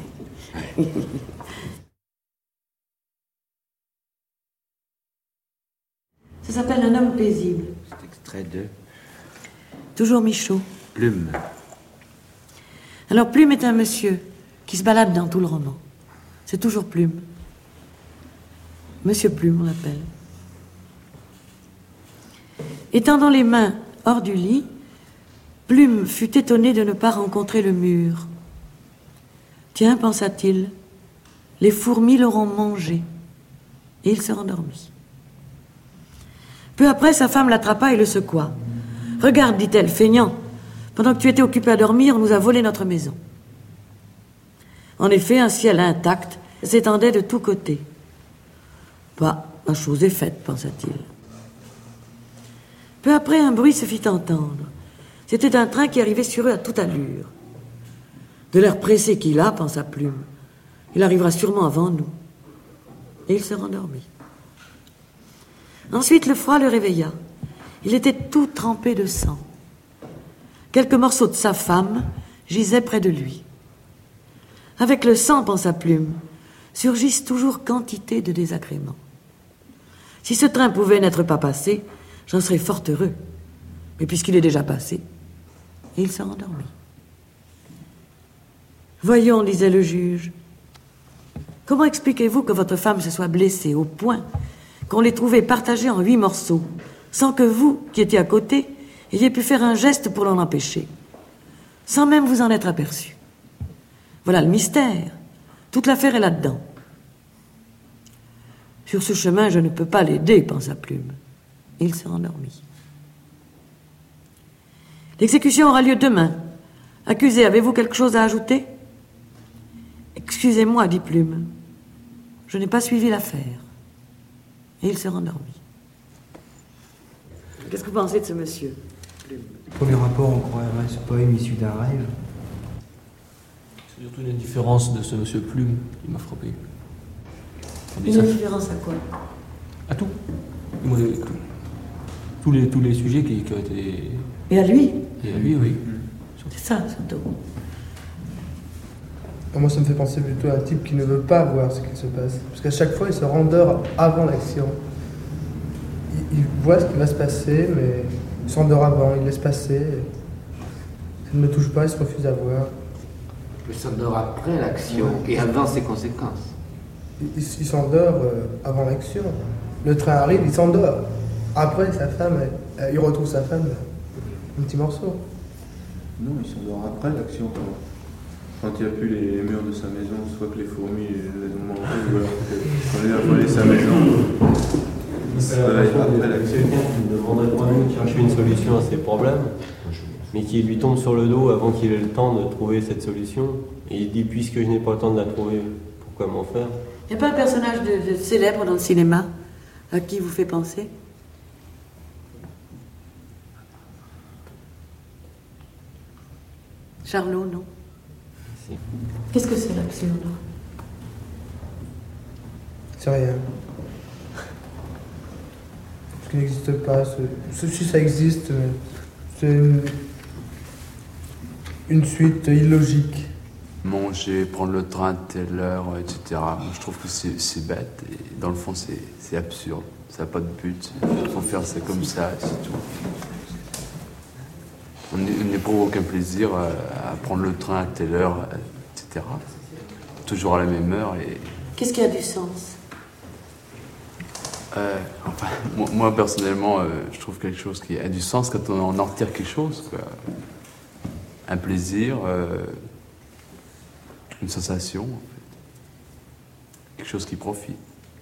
Ça s'appelle Un homme paisible. C'est extrait de Toujours Michaud. Plume. Alors, Plume est un monsieur qui se balade dans tout le roman. C'est toujours Plume. Monsieur Plume, on l'appelle. Étendant les mains hors du lit, Plume fut étonné de ne pas rencontrer le mur. Tiens, pensa-t-il, les fourmis l'auront mangé. Et il se rendormit. Peu après, sa femme l'attrapa et le secoua. Regarde, dit-elle, feignant, pendant que tu étais occupé à dormir, on nous a volé notre maison. En effet, un ciel intact s'étendait de tous côtés. Bah, la chose est faite, pensa-t-il. Peu après, un bruit se fit entendre. C'était un train qui arrivait sur eux à toute allure. De l'air pressé qu'il a, pensa Plume, il arrivera sûrement avant nous. Et il se rendormit. Ensuite, le froid le réveilla. Il était tout trempé de sang. Quelques morceaux de sa femme gisaient près de lui. Avec le sang, pensa Plume, surgissent toujours quantité de désagréments. Si ce train pouvait n'être pas passé, j'en serais fort heureux. Mais puisqu'il est déjà passé, et il se rendormit. Voyons, disait le juge, comment expliquez-vous que votre femme se soit blessée au point qu'on l'ait trouvée partagée en huit morceaux, sans que vous, qui étiez à côté, ayez pu faire un geste pour l'en empêcher, sans même vous en être aperçu? Voilà le mystère. Toute l'affaire est là-dedans. Sur ce chemin, je ne peux pas l'aider, pensa Plume. Et il s'est endormi. L'exécution aura lieu demain. Accusé, avez-vous quelque chose à ajouter? Excusez-moi, dit Plume. Je n'ai pas suivi l'affaire. Et il s'est rendormi. Qu'est-ce que vous pensez de ce monsieur, Plume? Premier rapport, on croirait ce poème issu d'un rêve. C'est surtout une indifférence de ce monsieur Plume qui m'a frappé. Une indifférence à quoi? À tout. Moi, tout. Tous, les, tous les sujets qui, qui ont été... Et à lui? Et à lui, oui. C'est ça, surtout. Moi, ça me fait penser plutôt à un type qui ne veut pas voir ce qui se passe. Parce qu'à chaque fois, il se rendort avant l'action. Il, il voit ce qui va se passer, mais il s'endort avant, il laisse passer. Ça ne me touche pas, il se refuse à voir. Il s'endort après l'action et avant ses conséquences. Il, il, il s'endort euh, avant l'action. Le train arrive, il s'endort. Après, sa femme, elle, il retrouve sa femme, un petit morceau. Non, il s'endort après l'action. Quand il n'y a plus les murs de sa maison, soit que les fourmis les ont mangés, ou alors quand il a volé sa maison, il se réveille après l'action. Il ne demanderait pas mieux de chercher une solution à ses problèmes, mais qui lui tombe sur le dos avant qu'il ait le temps de trouver cette solution. Et il dit, puisque je n'ai pas le temps de la trouver, pourquoi m'en faire? Il n'y a pas un personnage de, de célèbre dans le cinéma à qui vous fait penser? Charlot, non? Qu'est-ce que c'est l'absurde? C'est rien. Ce qui n'existe pas. Ce, si ça existe, c'est une, une suite illogique. Manger, prendre le train à telle heure, et cetera. Moi, je trouve que c'est, c'est bête et dans le fond, c'est, c'est absurde. Ça n'a pas de but. Il faut faire ça comme ça, c'est tout. On n'éprouve aucun plaisir à prendre le train à telle heure, et cetera. Toujours à la même heure. Et... Qu'est-ce qui a du sens? euh, enfin, moi, moi, personnellement, euh, je trouve quelque chose qui a du sens quand on en retire quelque chose, quoi. Un plaisir, euh, une sensation, en fait. Quelque chose qui profite.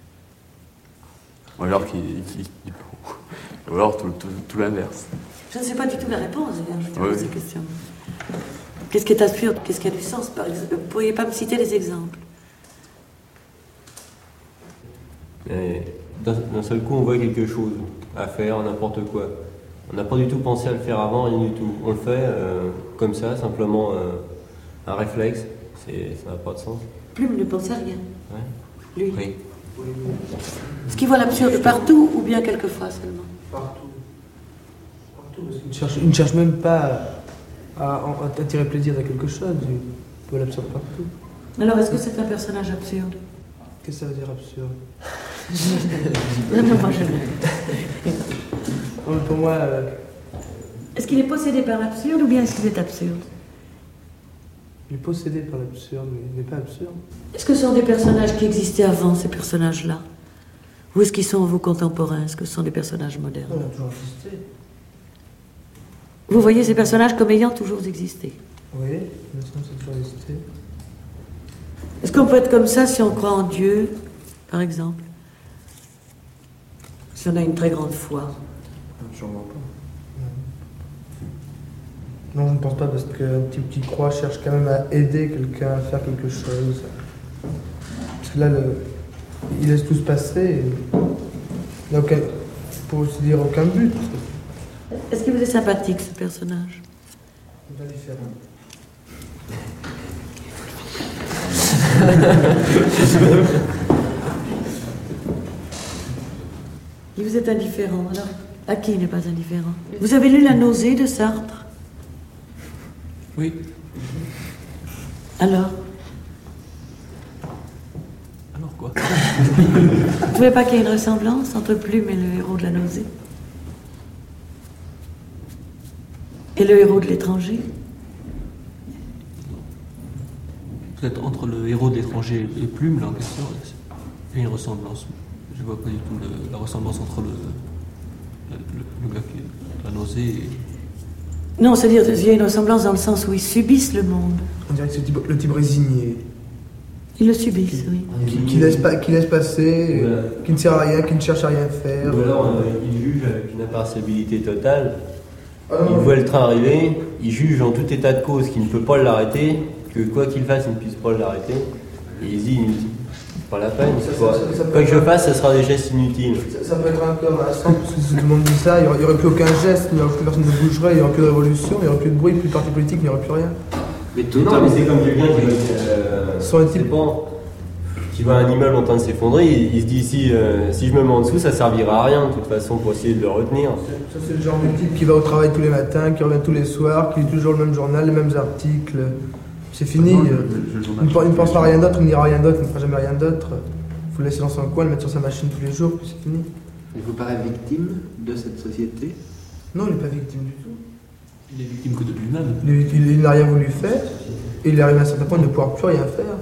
Ou alors, qui, qui, qui... Ou alors tout, tout, tout l'inverse. Je ne sais pas du tout la réponse, je te pose oui. ces questions. Qu'est-ce qui est absurde? Qu'est-ce qui a du sens, par exemple? Vous ne pourriez pas me citer des exemples? Mais d'un, d'un seul coup, on voit quelque chose à faire, n'importe quoi. On n'a pas du tout pensé à le faire avant, rien du tout. On le fait euh, comme ça, simplement euh, un réflexe. C'est, ça n'a pas de sens. Plume ne pense à rien. Ouais. Lui. Oui. Est-ce qu'il voit l'absurde partout ou bien quelquefois seulement? Partout. Partout, parce qu'il ne cherche, il ne cherche même pas à, à, à tirer plaisir à quelque chose. Il voit l'absurde partout. Alors, est-ce que c'est un personnage absurde? Qu'est-ce que ça veut dire absurde? Non, non, moi je non, pour moi... Euh... Est-ce qu'il est possédé par l'absurde ou bien est-ce qu'il est absurde? Il est possédé par l'absurde, mais il n'est pas absurde. Est-ce que ce sont des personnages qui existaient avant, ces personnages-là? Ou est-ce qu'ils sont vos contemporains? Est-ce que ce sont des personnages modernes? On a toujours existé. Vous voyez ces personnages comme ayant toujours existé? Oui, mais ça, c'est toujours existé. Est-ce qu'on peut être comme ça si on croit en Dieu, par exemple? Si on a une très grande foi? Sûrement pas. Non, je ne pense pas, parce qu'un type qui croit cherche quand même à aider quelqu'un à faire quelque chose. Parce que là, le... il laisse tout se passer. Et... il n'a aucun, pour aussi dire, aucun but. Est-ce qu'il vous est sympathique, ce personnage? C'est indifférent. Il vous est indifférent, alors à qui il n'est pas indifférent? Vous avez lu La nausée de Sartre? Oui. Alors? Alors quoi? Vous ne trouvez pas qu'il y a une ressemblance entre Plume et le héros de La nausée? Et le héros de L'étranger? Peut-être entre le héros de L'étranger et Plume, là en question, il y a une ressemblance. Je ne vois pas du tout le, la ressemblance entre le, le, le, le gars qui a La nausée et... Non, c'est-à-dire qu'il y a une ressemblance dans le sens où ils subissent le monde. On dirait que c'est le type, le type résigné. Ils le subissent, oui. Qui, qui, laisse, pas, qui laisse passer, Voilà. qui ne sert à rien, qui ne cherche à rien faire. Ou alors euh, il juge avec une impartialité totale. Ah, Il voit le train arriver, il juge en tout état de cause qu'il ne peut pas l'arrêter, que quoi qu'il fasse, il ne puisse pas l'arrêter. Et il se dit, pas la peine, Ça, quoi, ça, ça, ça peut quoi que je être- fasse, ce sera des gestes inutiles. Ça, ça peut être un peu harassant, parce que si tout le monde dit ça, il n'y aurait, aurait plus aucun geste, il n'y aurait plus personne ne bougerait, il n'y aurait plus de révolution, il n'y aurait plus de bruit, plus de parti politique, il n'y aurait plus rien. Mais tout Non, mais c'est comme quelqu'un qui va, euh, Sont-ils pas, qui voit un immeuble en train de s'effondrer, il, il se dit si, euh, si je me mets en dessous, ça servira à rien de toute façon pour essayer de le retenir. Ça, c'est le genre de type qui va au travail tous les matins, qui revient tous les soirs, qui lit toujours le même journal, les mêmes articles. C'est fini. Moi, je- euh, je- je- Il ne pen- il ne pensera à rien d'autre, il n'ira rien d'autre, il ne fera jamais rien d'autre. Il faut le laisser dans son coin, le mettre sur sa machine tous les jours, puis c'est fini. Il vous paraît victime de cette société? Non, il n'est pas victime du tout. Il est victime que de lui-même. Il, il- il n'a rien voulu faire, et il arrive à un certain point de ne pouvoir plus rien faire.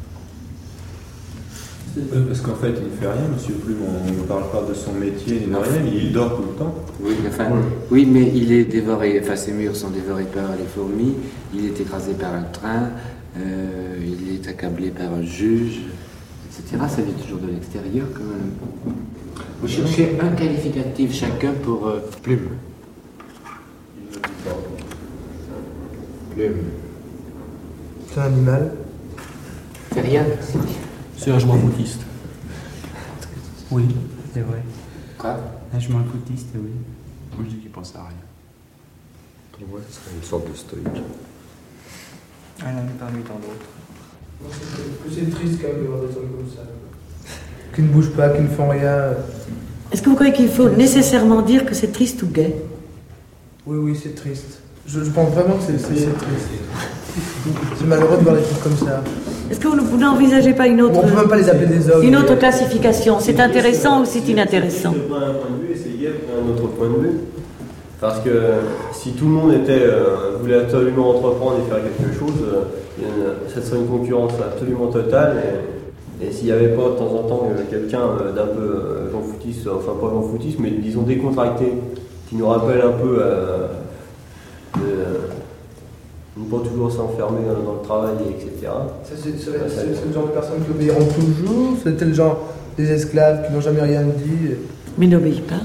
Euh, Parce qu'en fait, il ne fait rien, monsieur Plume. On ne parle pas de son métier ni de rien, mais il dort tout le temps. Oui, enfin, oui, mais il est dévoré, enfin ses murs sont dévorés par les fourmis, il est écrasé par un train, euh, il est accablé par un juge, et cetera. Ça vient toujours de l'extérieur quand même. Vous cherchez un qualificatif chacun pour euh, Plume. Plume. C'est un animal. Fait rien. C'est un joueur footiste. Oui, c'est vrai. Quoi? Un jument footiste, oui. Moi je dis qu'il pense à rien. Pour moi, ce serait une sorte de stoïque. Un ami parmi tant d'autres. C'est triste quand même de voir des hommes comme ça. Qui ne bougent pas, qui ne font rien. Est-ce que vous croyez qu'il faut nécessairement dire que c'est triste ou gai? Oui, oui, c'est triste. Je, je pense vraiment que c'est c'est- c'est triste. C'est malheureux de voir des trucs comme ça. Est-ce que vous, vous n'envisagez pas une autre, On ne peut même pas les appeler des hommes. une autre classification? C'est intéressant ou c'est inintéressant? De prendre un point de vue, essayer de prendre un autre point de vue. Parce que si tout le monde était, euh, voulait absolument entreprendre et faire quelque chose, euh, ça serait une concurrence absolument totale. Et, et s'il n'y avait pas de temps en temps euh, quelqu'un euh, d'un peu euh, Jean Foutiste, enfin pas Jean Foutiste, mais disons décontracté, qui nous rappelle un peu euh, de ne pas toujours s'enfermer dans, dans le travail, et cetera. Ça, c'est c'est- Ouais, ça- c'est- c'est le genre de personnes qui obéiront toujours. C'était le genre des esclaves qui n'ont jamais rien dit. Mais n'obéit pas.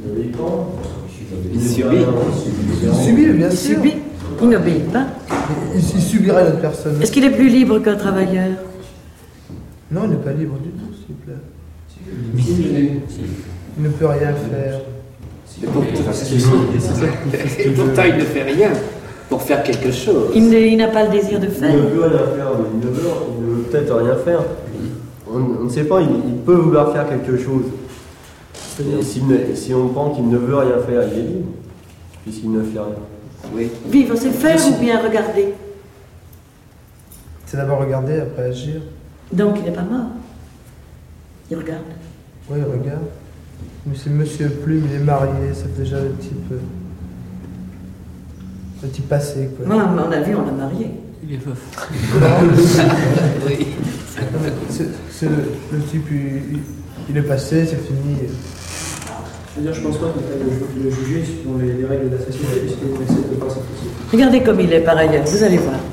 Il subit. Il subit, bien Il sûr. subit. Il n'obéit pas. Il, il subirait l'autre personne. Est-ce qu'il est plus libre qu'un travailleur? Non, il n'est pas libre du tout, s'il vous plaît. Il ne peut rien faire. Et pourtant, et pourtant, il ne fait rien pour faire quelque chose. Il ne- il n'a pas le désir de Il faire. ne veut rien faire, il ne veut, il ne veut peut-être rien faire. On, on ne sait pas, il, il peut vouloir faire quelque chose. Et s'il ne- si on prend qu'il ne veut rien faire, il est libre, puisqu'il ne fait rien. Oui. Vivre, c'est faire ou bien regarder? C'est d'abord regarder, après agir. Donc il n'est pas mort. Il regarde. Oui, regarde. Mais c'est Monsieur Plume, il est marié, c'est déjà le type. euh, Le type passé, quoi. Moi, à mon avis, on l'a marié. Il est veuf. Oui. C'est c'est le, le type, il, il- il est passé, c'est fini. Je veux dire, je pense pas qu'il faille le juger selon les, les règles d'assassinat, puisqu'il n'accepte pas cette possibilité. Regardez comme il est par ailleurs, vous allez voir.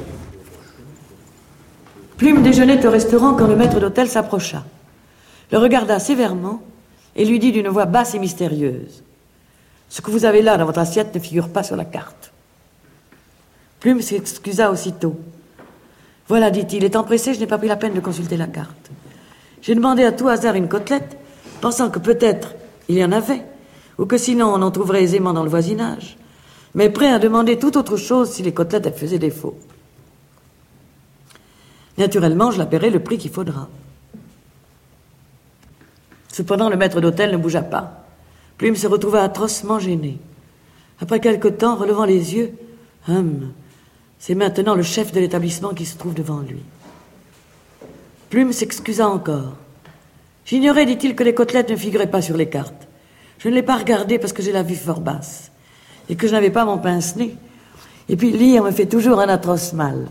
Plume déjeunait au restaurant quand le maître d'hôtel s'approcha, le regarda sévèrement et lui dit d'une voix basse et mystérieuse: ce que vous avez là dans votre assiette ne figure pas sur la carte. Plume s'excusa aussitôt. Voilà, dit-il, étant pressé, je n'ai pas pris la peine de consulter la carte. J'ai demandé à tout hasard une côtelette, pensant que peut-être il y en avait, ou que sinon on en trouverait aisément dans le voisinage, mais prêt à demander toute autre chose si les côtelettes elles faisaient défaut. Naturellement, je la paierai le prix qu'il faudra. Cependant, le maître d'hôtel ne bougea pas. Plume se retrouva atrocement gêné. Après quelque temps, relevant les yeux, hum, c'est maintenant le chef de l'établissement qui se trouve devant lui. Plume s'excusa encore. J'ignorais, dit-il, que les côtelettes ne figuraient pas sur les cartes. Je ne l'ai pas regardé parce que j'ai la vue fort basse et que je n'avais pas mon pince-nez. Et puis lire me fait toujours un atroce mal.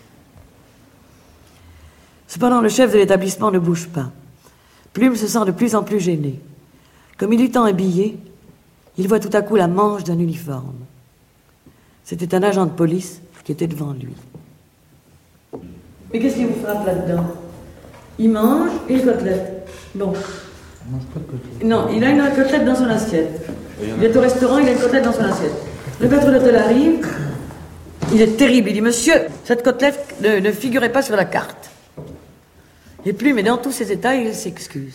Cependant, le chef de l'établissement ne bouge pas. Plume se sent de plus en plus gêné. Comme il eut tant habillé, il voit tout à coup la manche d'un uniforme. C'était un agent de police qui était devant lui. Mais qu'est-ce qui vous frappe là-dedans? Il mange une côtelette. Bon. On mange pas de côtelette. Non, il a une côtelette dans son assiette. Il est au restaurant, il a une côtelette dans son assiette. Le maître d'hôtel arrive, il est terrible. Il dit, monsieur, cette côtelette ne, ne figurait pas sur la carte. Et plus, mais dans tous ses états, il s'excuse.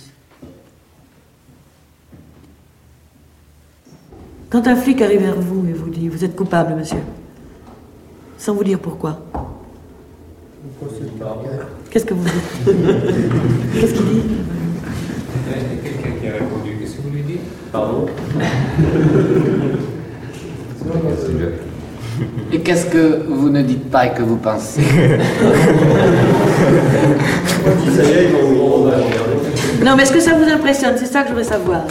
Quand un flic arrive vers vous et vous dit, vous êtes coupable, monsieur, sans vous dire pourquoi, qu'est-ce que vous dites? Qu'est-ce qu'il dit? Il y a quelqu'un qui a répondu. Qu'est-ce que vous lui dites? Pardon? Et qu'est-ce que vous ne dites pas et que vous pensez? Non, mais est-ce que ça vous impressionne? C'est ça que je voudrais savoir.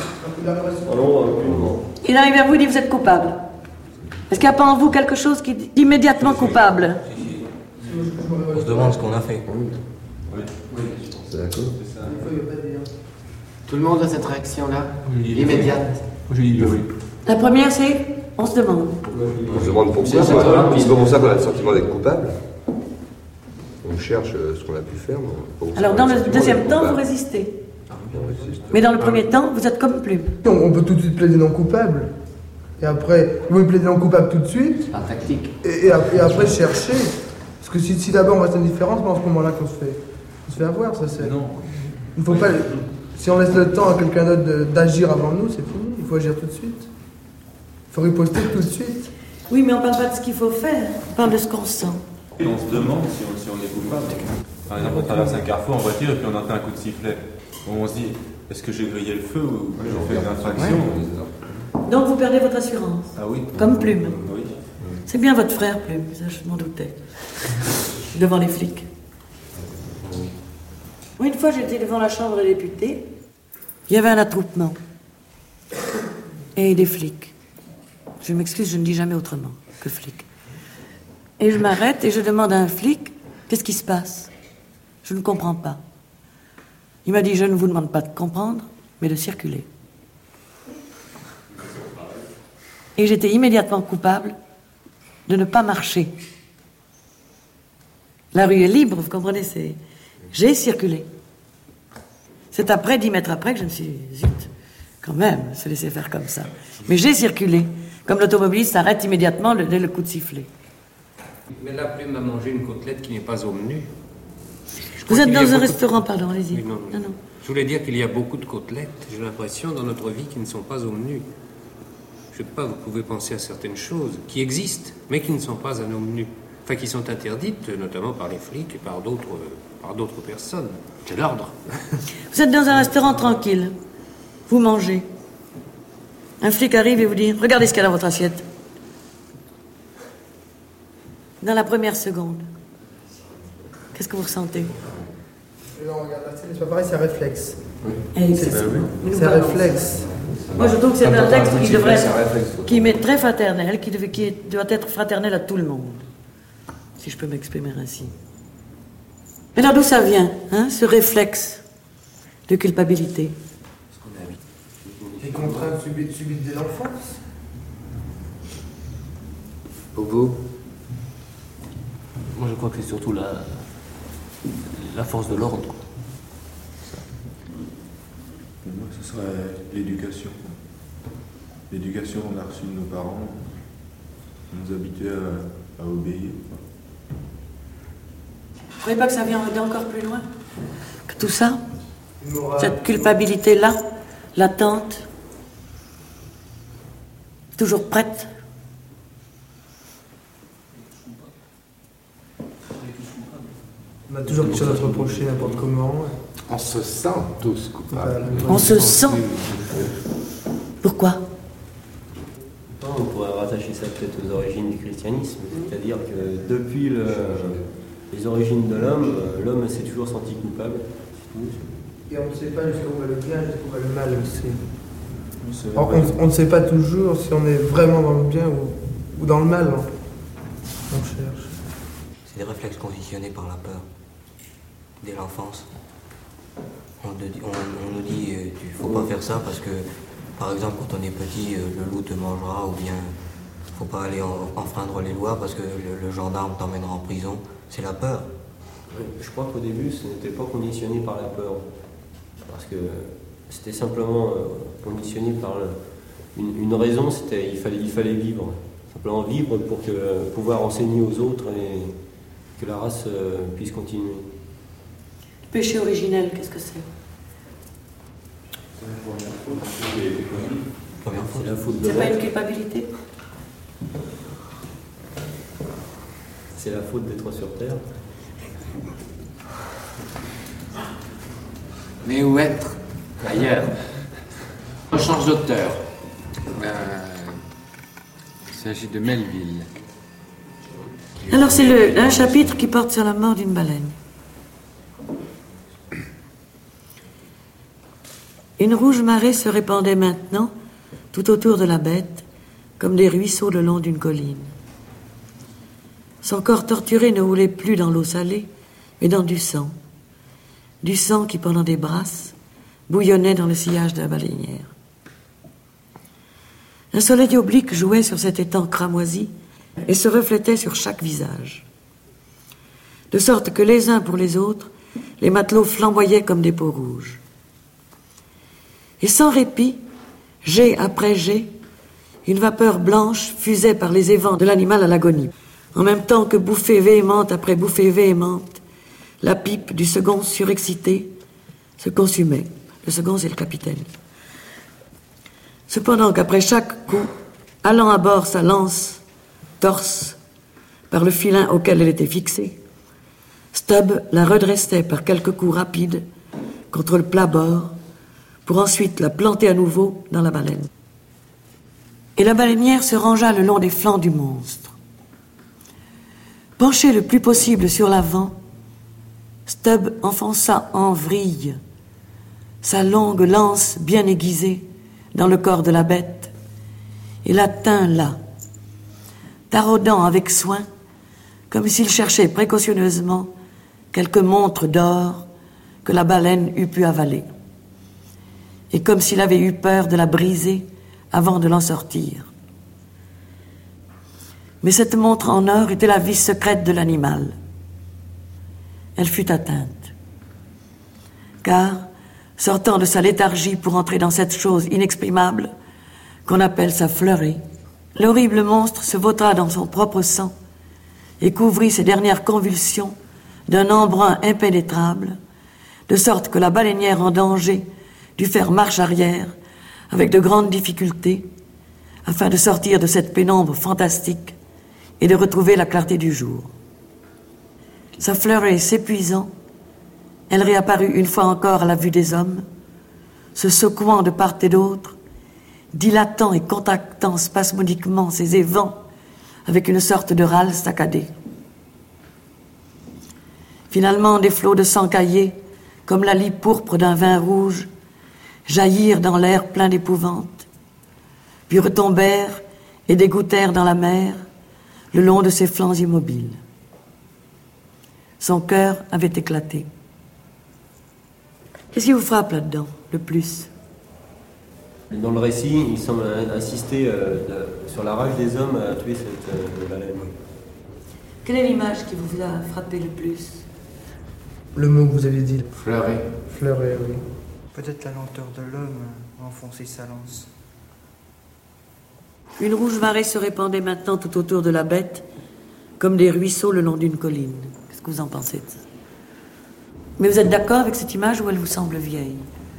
Il arrive vers vous et dit, vous êtes coupable. Est-ce qu'il n'y a pas en vous quelque chose qui est immédiatement coupable? On se demande ce qu'on a fait. Oui, c'est d'accord. Tout le monde a cette réaction-là, immédiate. La première, c'est, on se demande. On se demande pourquoi. C'est pas pour ça qu'on a le sentiment d'être coupable. On cherche ce qu'on a pu faire. Alors, dans le deuxième temps, vous résistez. Mais dans le premier temps, vous êtes comme plume. On peut tout de suite plaider non coupable. Et après, vous pouvez plaider non coupable tout de suite. En tactique. Et, et, après, et après chercher. Parce que si, si d'abord on reste indifférent, c'est pas en ce moment-là qu'on se fait, on se fait avoir, ça c'est. Non. Il faut pas. Si on laisse le temps à quelqu'un d'autre d'agir avant nous, c'est fini. Il faut agir tout de suite. Il faut riposter tout de suite. Oui, mais on parle pas de ce qu'il faut faire. On parle de ce qu'on sent. Et on se demande si on, si on est coupable. Par exemple, on traverse un carrefour en voiture et puis on entend un coup de sifflet. On se dit, est-ce que j'ai grillé le feu ou j'ai fait une infraction? Donc vous perdez votre assurance. Ah oui. Comme Plume. Oui. C'est bien votre frère, Plume, ça je m'en doutais. Devant les flics. Oui, une fois j'étais devant la chambre des députés, il y avait un attroupement. Et des flics. Je m'excuse, je ne dis jamais autrement que flics. Et je m'arrête et je demande à un flic, qu'est-ce qui se passe? Je ne comprends pas. Il m'a dit, je ne vous demande pas de comprendre, mais de circuler. Et j'étais immédiatement coupable de ne pas marcher. La rue est libre, vous comprenez, c'est... J'ai circulé. C'est après, dix mètres après, que je me suis dit, zut, quand même, se laisser faire comme ça. Mais j'ai circulé, comme l'automobiliste s'arrête immédiatement dès le coup de sifflet. Mais la Plume a mangé une côtelette qui n'est pas au menu. Vous êtes dans un restaurant, de... pardon, allez-y. Oui, non, non. non, non. Je voulais dire qu'il y a beaucoup de côtelettes, j'ai l'impression, dans notre vie qui ne sont pas au menu. Je ne sais pas, vous pouvez penser à certaines choses qui existent, mais qui ne sont pas à nos menus. Enfin, qui sont interdites, notamment par les flics et par d'autres, par d'autres personnes. C'est l'ordre. Vous êtes dans un restaurant tranquille. Vous mangez. Un flic arrive et vous dit, regardez ce qu'il y a dans votre assiette. Dans la première seconde, qu'est-ce que vous ressentez? Et là, on regarde la scène, c'est pas pareil, c'est un réflexe. Oui. C'est, c'est un réflexe. Moi, je trouve que c'est un texte qui devrait être, qui est très fraternel, qui, devait, qui doit être fraternel à tout le monde, si je peux m'exprimer ainsi. Mais là, d'où ça vient, hein, ce réflexe de culpabilité? Les contraintes subites, subites dès l'enfance. Pour vous? Moi, je crois que c'est surtout la, la force de l'ordre. Pour moi, ce serait l'éducation. L'éducation qu'on a reçue de nos parents, nous habituait à, à obéir. Vous ne croyez pas que ça vient encore plus loin que tout ça? Cette culpabilité-là, latente, toujours prête. On a toujours quelque chose à se reprocher n'importe comment. On se sent tous coupables. On se sent. Pourquoi? On pourrait rattacher ça peut-être aux origines du christianisme, c'est-à-dire que depuis le, les origines de l'homme, l'homme s'est toujours senti coupable. Et on ne sait pas jusqu'où va le bien, jusqu'où va le mal aussi. On, on, on ne sait pas toujours si on est vraiment dans le bien ou, ou dans le mal. Hein. On cherche. C'est des réflexes conditionnés par la peur. Dès l'enfance. On, on, on nous dit il ne faut pas faire ça parce que, par exemple, quand on est petit, le loup te mangera, ou bien il ne faut pas aller en, enfreindre les lois parce que le, le gendarme t'emmènera en prison. C'est la peur. Je crois qu'au début, ce n'était pas conditionné par la peur. Parce que c'était simplement euh, conditionné par le, une, une raison, c'était il fallait, il fallait vivre. Simplement vivre pour que, euh, pouvoir enseigner aux autres et que la race euh, puisse continuer. Péché originel, qu'est-ce que c'est? C'est la première faute. Première faute. C'est la faute de C'est pas l'être. une culpabilité? C'est la faute d'être sur Terre. Mais où être? Ailleurs. On change d'auteur. Euh, il s'agit de Melville. Alors c'est le, un chapitre qui porte sur la mort d'une baleine. Une rouge marée se répandait maintenant tout autour de la bête, comme des ruisseaux le long d'une colline. Son corps torturé ne roulait plus dans l'eau salée, mais dans du sang. Du sang qui, pendant des brasses, bouillonnait dans le sillage de la baleinière. Un soleil oblique jouait sur cet étang cramoisi et se reflétait sur chaque visage. De sorte que les uns pour les autres, les matelots flamboyaient comme des peaux rouges. Et sans répit, jet après jet, une vapeur blanche fusait par les évents de l'animal à l'agonie. En même temps que bouffée véhémente après bouffée véhémente, la pipe du second surexcité se consumait. Le second, c'est le capitaine. Cependant qu'après chaque coup, allant à bord sa lance, torse, par le filin auquel elle était fixée, Stubb la redressait par quelques coups rapides contre le plat bord, pour ensuite la planter à nouveau dans la baleine. Et la baleinière se rangea le long des flancs du monstre. Penché le plus possible sur l'avant, Stubb enfonça en vrille sa longue lance bien aiguisée dans le corps de la bête et la tint là, taraudant avec soin, comme s'il cherchait précautionneusement quelque montre d'or que la baleine eût pu avaler, et comme s'il avait eu peur de la briser avant de l'en sortir. Mais cette montre en or était la vie secrète de l'animal. Elle fut atteinte. Car, sortant de sa léthargie pour entrer dans cette chose inexprimable qu'on appelle sa fleurée, l'horrible monstre se vautra dans son propre sang et couvrit ses dernières convulsions d'un embrun impénétrable, de sorte que la baleinière en danger dut faire marche arrière avec de grandes difficultés afin de sortir de cette pénombre fantastique et de retrouver la clarté du jour. Sa fleurée s'épuisant, elle réapparut une fois encore à la vue des hommes, se secouant de part et d'autre, dilatant et contractant spasmodiquement ses évents avec une sorte de râle saccadé. Finalement, des flots de sang caillé, comme la lie pourpre d'un vin rouge, jaillirent dans l'air plein d'épouvante, puis retombèrent et dégoûtèrent dans la mer, le long de ses flancs immobiles. Son cœur avait éclaté. Qu'est-ce qui vous frappe là-dedans, le plus? Dans le récit, il semble insister euh, de, sur la rage des hommes à tuer cette euh, baleine. Quelle est l'image qui vous a frappé le plus? Le mot que vous avez dit. Fleurer. Fleurer, oui. Peut-être la lenteur de l'homme à enfoncer sa lance. Une rouge marée se répandait maintenant tout autour de la bête, comme des ruisseaux le long d'une colline. Qu'est-ce que vous en pensez de ça? Mais vous êtes d'accord avec cette image ou elle vous semble vieille?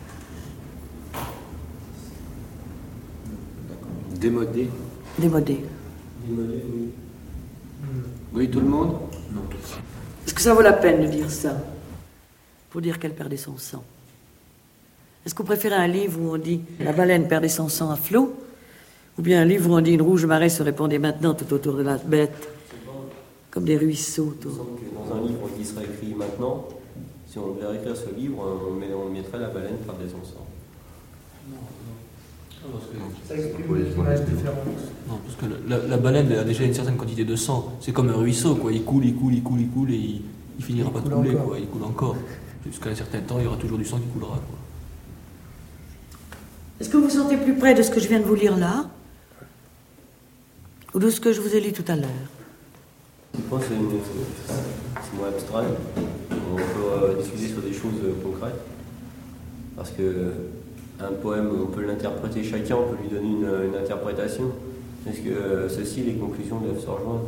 Démodé. Démodé. Démodé, oui. Oui, tout le monde? Non. Est-ce que ça vaut la peine de dire ça? Pour dire qu'elle perdait son sang. Est-ce que vous préférez un livre où on dit « La baleine perdait son sang à flot » ou bien un livre où on dit « Une rouge marée se répandait maintenant tout autour de la bête » comme des ruisseaux autour. Il semble que dans un livre qui serait écrit maintenant, si on devait écrire ce livre, on, met, on mettrait la baleine perdait son sang. Non, non. Parce que ça exprime des images différentes. Non, parce que la, la baleine a déjà une certaine quantité de sang. C'est comme un ruisseau, quoi. Il coule, il coule, il coule, il coule et il, il finira il pas de couler, quoi. Il coule encore. Jusqu'à un certain temps, il y aura toujours du sang qui coulera, quoi. Est-ce que vous vous sentez plus près de ce que je viens de vous lire là ou de ce que je vous ai lu tout à l'heure? Je pense que c'est moins abstrait. on peut euh, discuter sur des choses euh, concrètes. Parce que euh, un poème, on peut l'interpréter chacun, on peut lui donner une, une interprétation. Est-ce que euh, ceci, les conclusions doivent se rejoindre?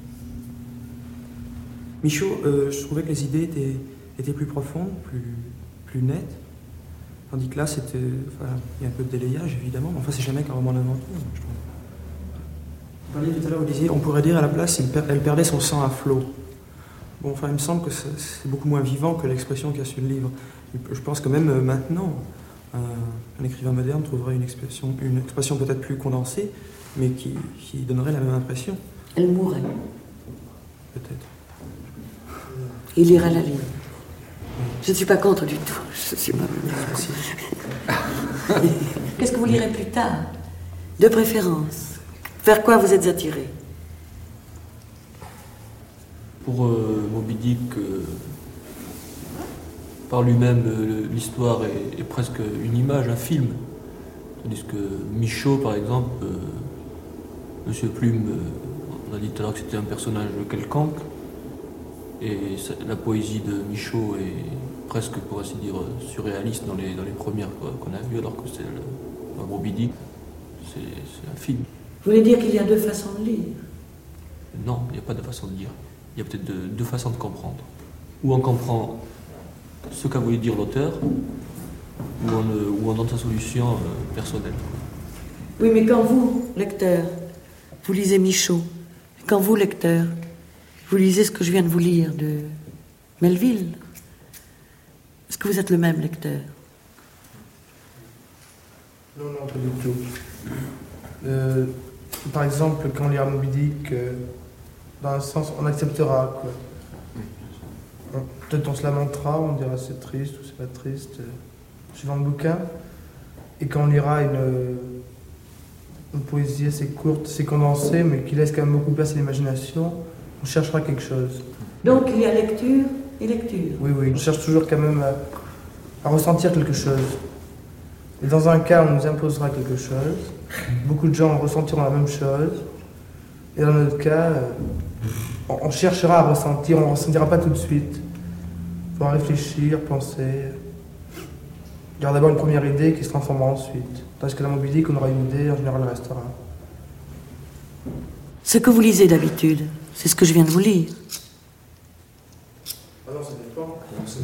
Michaud, euh, je trouvais que les idées étaient, étaient plus profondes, plus, plus nettes. Tandis que là, c'était, enfin, il y a un peu de délayage, évidemment, mais enfin, c'est jamais qu'un roman d'aventure, je trouve. Vous parliez tout à l'heure, vous disiez, on pourrait dire à la place, elle, per- elle perdait son sang à flot. Bon, enfin, il me semble que c'est, c'est beaucoup moins vivant que l'expression qu'il y a sur le livre. Je pense que même euh, maintenant, un, un écrivain moderne trouverait une expression, une expression peut-être plus condensée, mais qui, qui donnerait la même impression. Elle mourrait. Peut-être. Il lira la ligne. Je ne suis pas contre du tout. Je suis pas... Qu'est-ce que vous lirez plus tard? De préférence. Vers quoi vous êtes attiré? Pour euh, Moby Dick, euh, par lui-même, euh, l'histoire est, est presque une image, un film. Tandis que Michaud, par exemple, euh, Monsieur Plume, euh, on a dit tout à l'heure que c'était un personnage quelconque. Et ça, la poésie de Michaud est presque, pour ainsi dire, surréaliste dans les, dans les premières quoi, qu'on a vues, alors que c'est le, le Moby Dick, c'est, c'est un film. Vous voulez dire qu'il y a deux façons de lire? Non, il n'y a pas de façon de lire. Il y a peut-être deux, deux façons de comprendre. Ou on comprend ce qu'a voulu dire l'auteur, ou on, euh, ou on donne sa solution euh, personnelle. Oui, mais quand vous, lecteur, vous lisez Michaud, quand vous, lecteur, vous lisez ce que je viens de vous lire de Melville, est-ce que vous êtes le même lecteur? Non, non, pas du tout. Euh, par exemple, quand on lira Moby Dick, euh, dans un sens, on acceptera, quoi. On, peut-être on se lamentera, on dira c'est triste ou c'est pas triste, euh, suivant le bouquin. Et quand on lira une, une poésie assez courte, assez condensée, mais qui laisse quand même beaucoup de place à l'imagination, on cherchera quelque chose. Donc il y a lecture et lecture. Oui, oui, on cherche toujours quand même à, à ressentir quelque chose. Et dans un cas, on nous imposera quelque chose. Beaucoup de gens ressentiront la même chose. Et dans notre cas, on, on cherchera à ressentir, on ne ressentira pas tout de suite. Il faudra réfléchir, penser. Il y aura d'abord une première idée qui se transformera ensuite. Tandis que dans Moby Dick, on aura une idée, en général, elle restera. Ce que vous lisez d'habitude, c'est ce que je viens de vous lire. Ah non, ça dépend.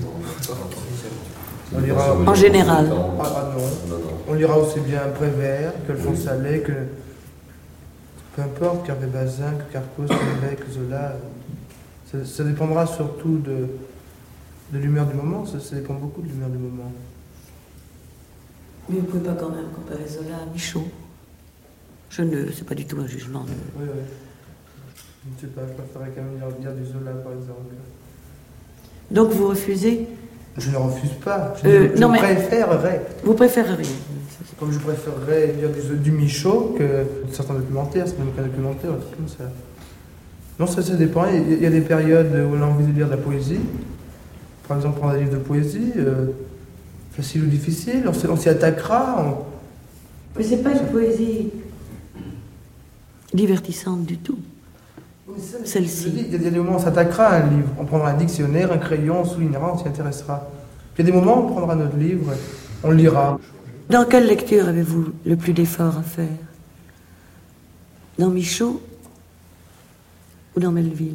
On lira... En général. Ah, ah non. On lira aussi bien Prévert que Alphonse Allais, que... Peu importe, qu'Hervé Bazin, que Carpos, que que Zola. Ça, ça dépendra surtout de, de l'humeur du moment. Ça, ça dépend beaucoup de l'humeur du moment. Mais vous ne pouvez pas quand même comparer Zola à Michaud. Je ne... C'est pas du tout un jugement. De... Oui, oui. Je ne sais pas, je préférerais quand même lire, lire du Zola, par exemple. Donc vous refusez? Je ne refuse pas. Je, euh, je non, mais préférerais. Vous préféreriez? Comme je préférerais lire du, du Michaud que certains documentaires, certains documentaires, un truc comme ça. Non, ça, ça dépend. Il y, a, il y a des périodes où on a envie de lire de la poésie. Par exemple, prendre un livre de poésie, euh, facile ou difficile, on, on s'y attaquera. On... Mais c'est pas une poésie divertissante du tout. Celle-ci. Il y a des moments où on s'attaquera à un livre. On prendra un dictionnaire, un crayon, on soulignera, on s'y intéressera. Il y a des moments où on prendra notre livre, on le lira. Dans quelle lecture avez-vous le plus d'efforts à faire? Dans Michaud ou dans Melville?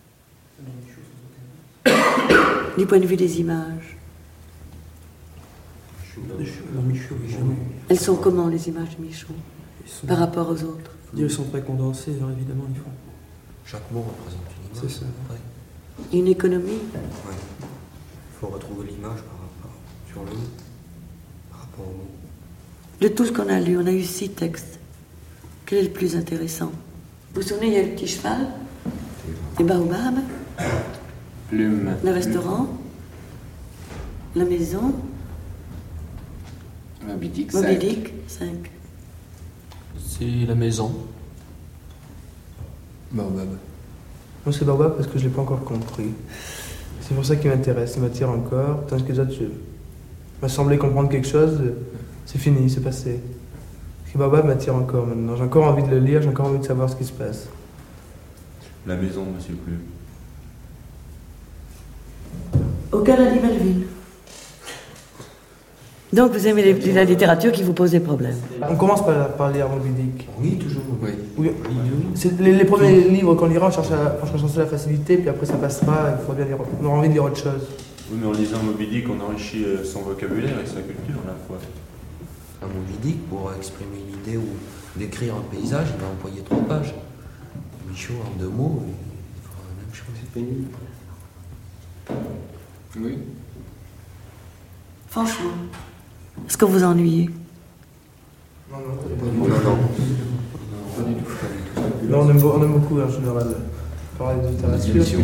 Du point de vue des images. Dans Michaud, jamais. Elles sont comment, les images de Michaud, sont... par rapport aux autres? Elles sont très condensées, alors évidemment, il faut... Chaque mot représente une image. C'est ça. Ouais. Une économie? Oui. Il faut retrouver l'image par rapport sur le mot, par rapport au mot. De tout ce qu'on a lu, on a eu six textes. Quel est le plus intéressant? Vous vous souvenez, il y a le petit cheval, les baobabs, Plume, le restaurant, la maison, Moby Dick, Moby Dick, cinq. C'est la maison. Baobab. Non, c'est Baobab parce que je ne l'ai pas encore compris. C'est pour ça qu'il m'intéresse, il m'attire encore. Tandis que déjà, tu m'as semblé comprendre quelque chose, c'est fini, c'est passé. Parce que Baobab m'attire encore maintenant. J'ai encore envie de le lire, j'ai encore envie de savoir ce qui se passe. La maison, monsieur Plume. Aucun n'a dit Melville. Donc vous aimez les- la littérature qui vous pose des problèmes. On commence par, par lire Moby Dick. Oui, toujours. Oui. Oui. C'est les, les premiers livres qu'on lira, on cherche, à, on cherche la facilité, puis après ça passera, il faut bien lire, on aura envie de lire autre chose. Oui, mais en lisant Moby Dick, on enrichit euh, son vocabulaire et sa culture à la fois. Un Moby Dick, pour exprimer une idée ou décrire un paysage, il va employer trois pages. Michaud, en deux mots, il fera la même chose. C'est pénible. Oui. Franchement, est-ce que vous ennuyez? Non, non, Non, non. pas du tout. Non, on aime, beau- on aime beaucoup en général parler de littérature.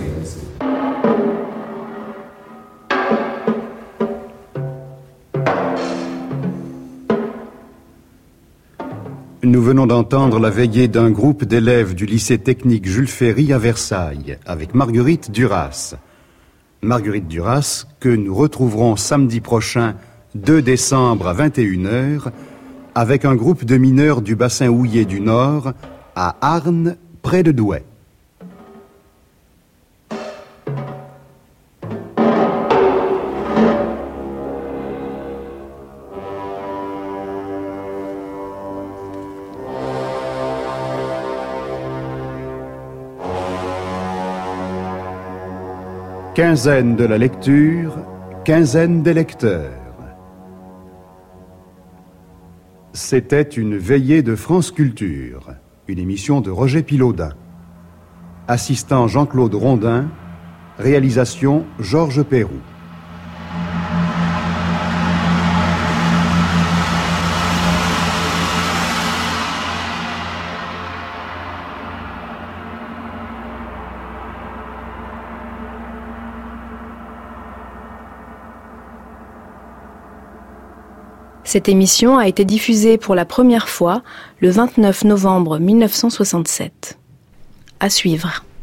Nous venons d'entendre la veillée d'un groupe d'élèves du lycée technique Jules Ferry à Versailles, avec Marguerite Duras. Marguerite Duras, que nous retrouverons samedi prochain, deux décembre à vingt et une heures, avec un groupe de mineurs du bassin houiller du Nord, à Arnes, près de Douai. Quinzaine de la lecture, quinzaine des lecteurs. C'était une veillée de France Culture, une émission de Roger Pilaudin. Assistant Jean-Claude Rondin, réalisation Georges Perroux. Cette émission a été diffusée pour la première fois le vingt-neuf novembre mille neuf cent soixante-sept. À suivre.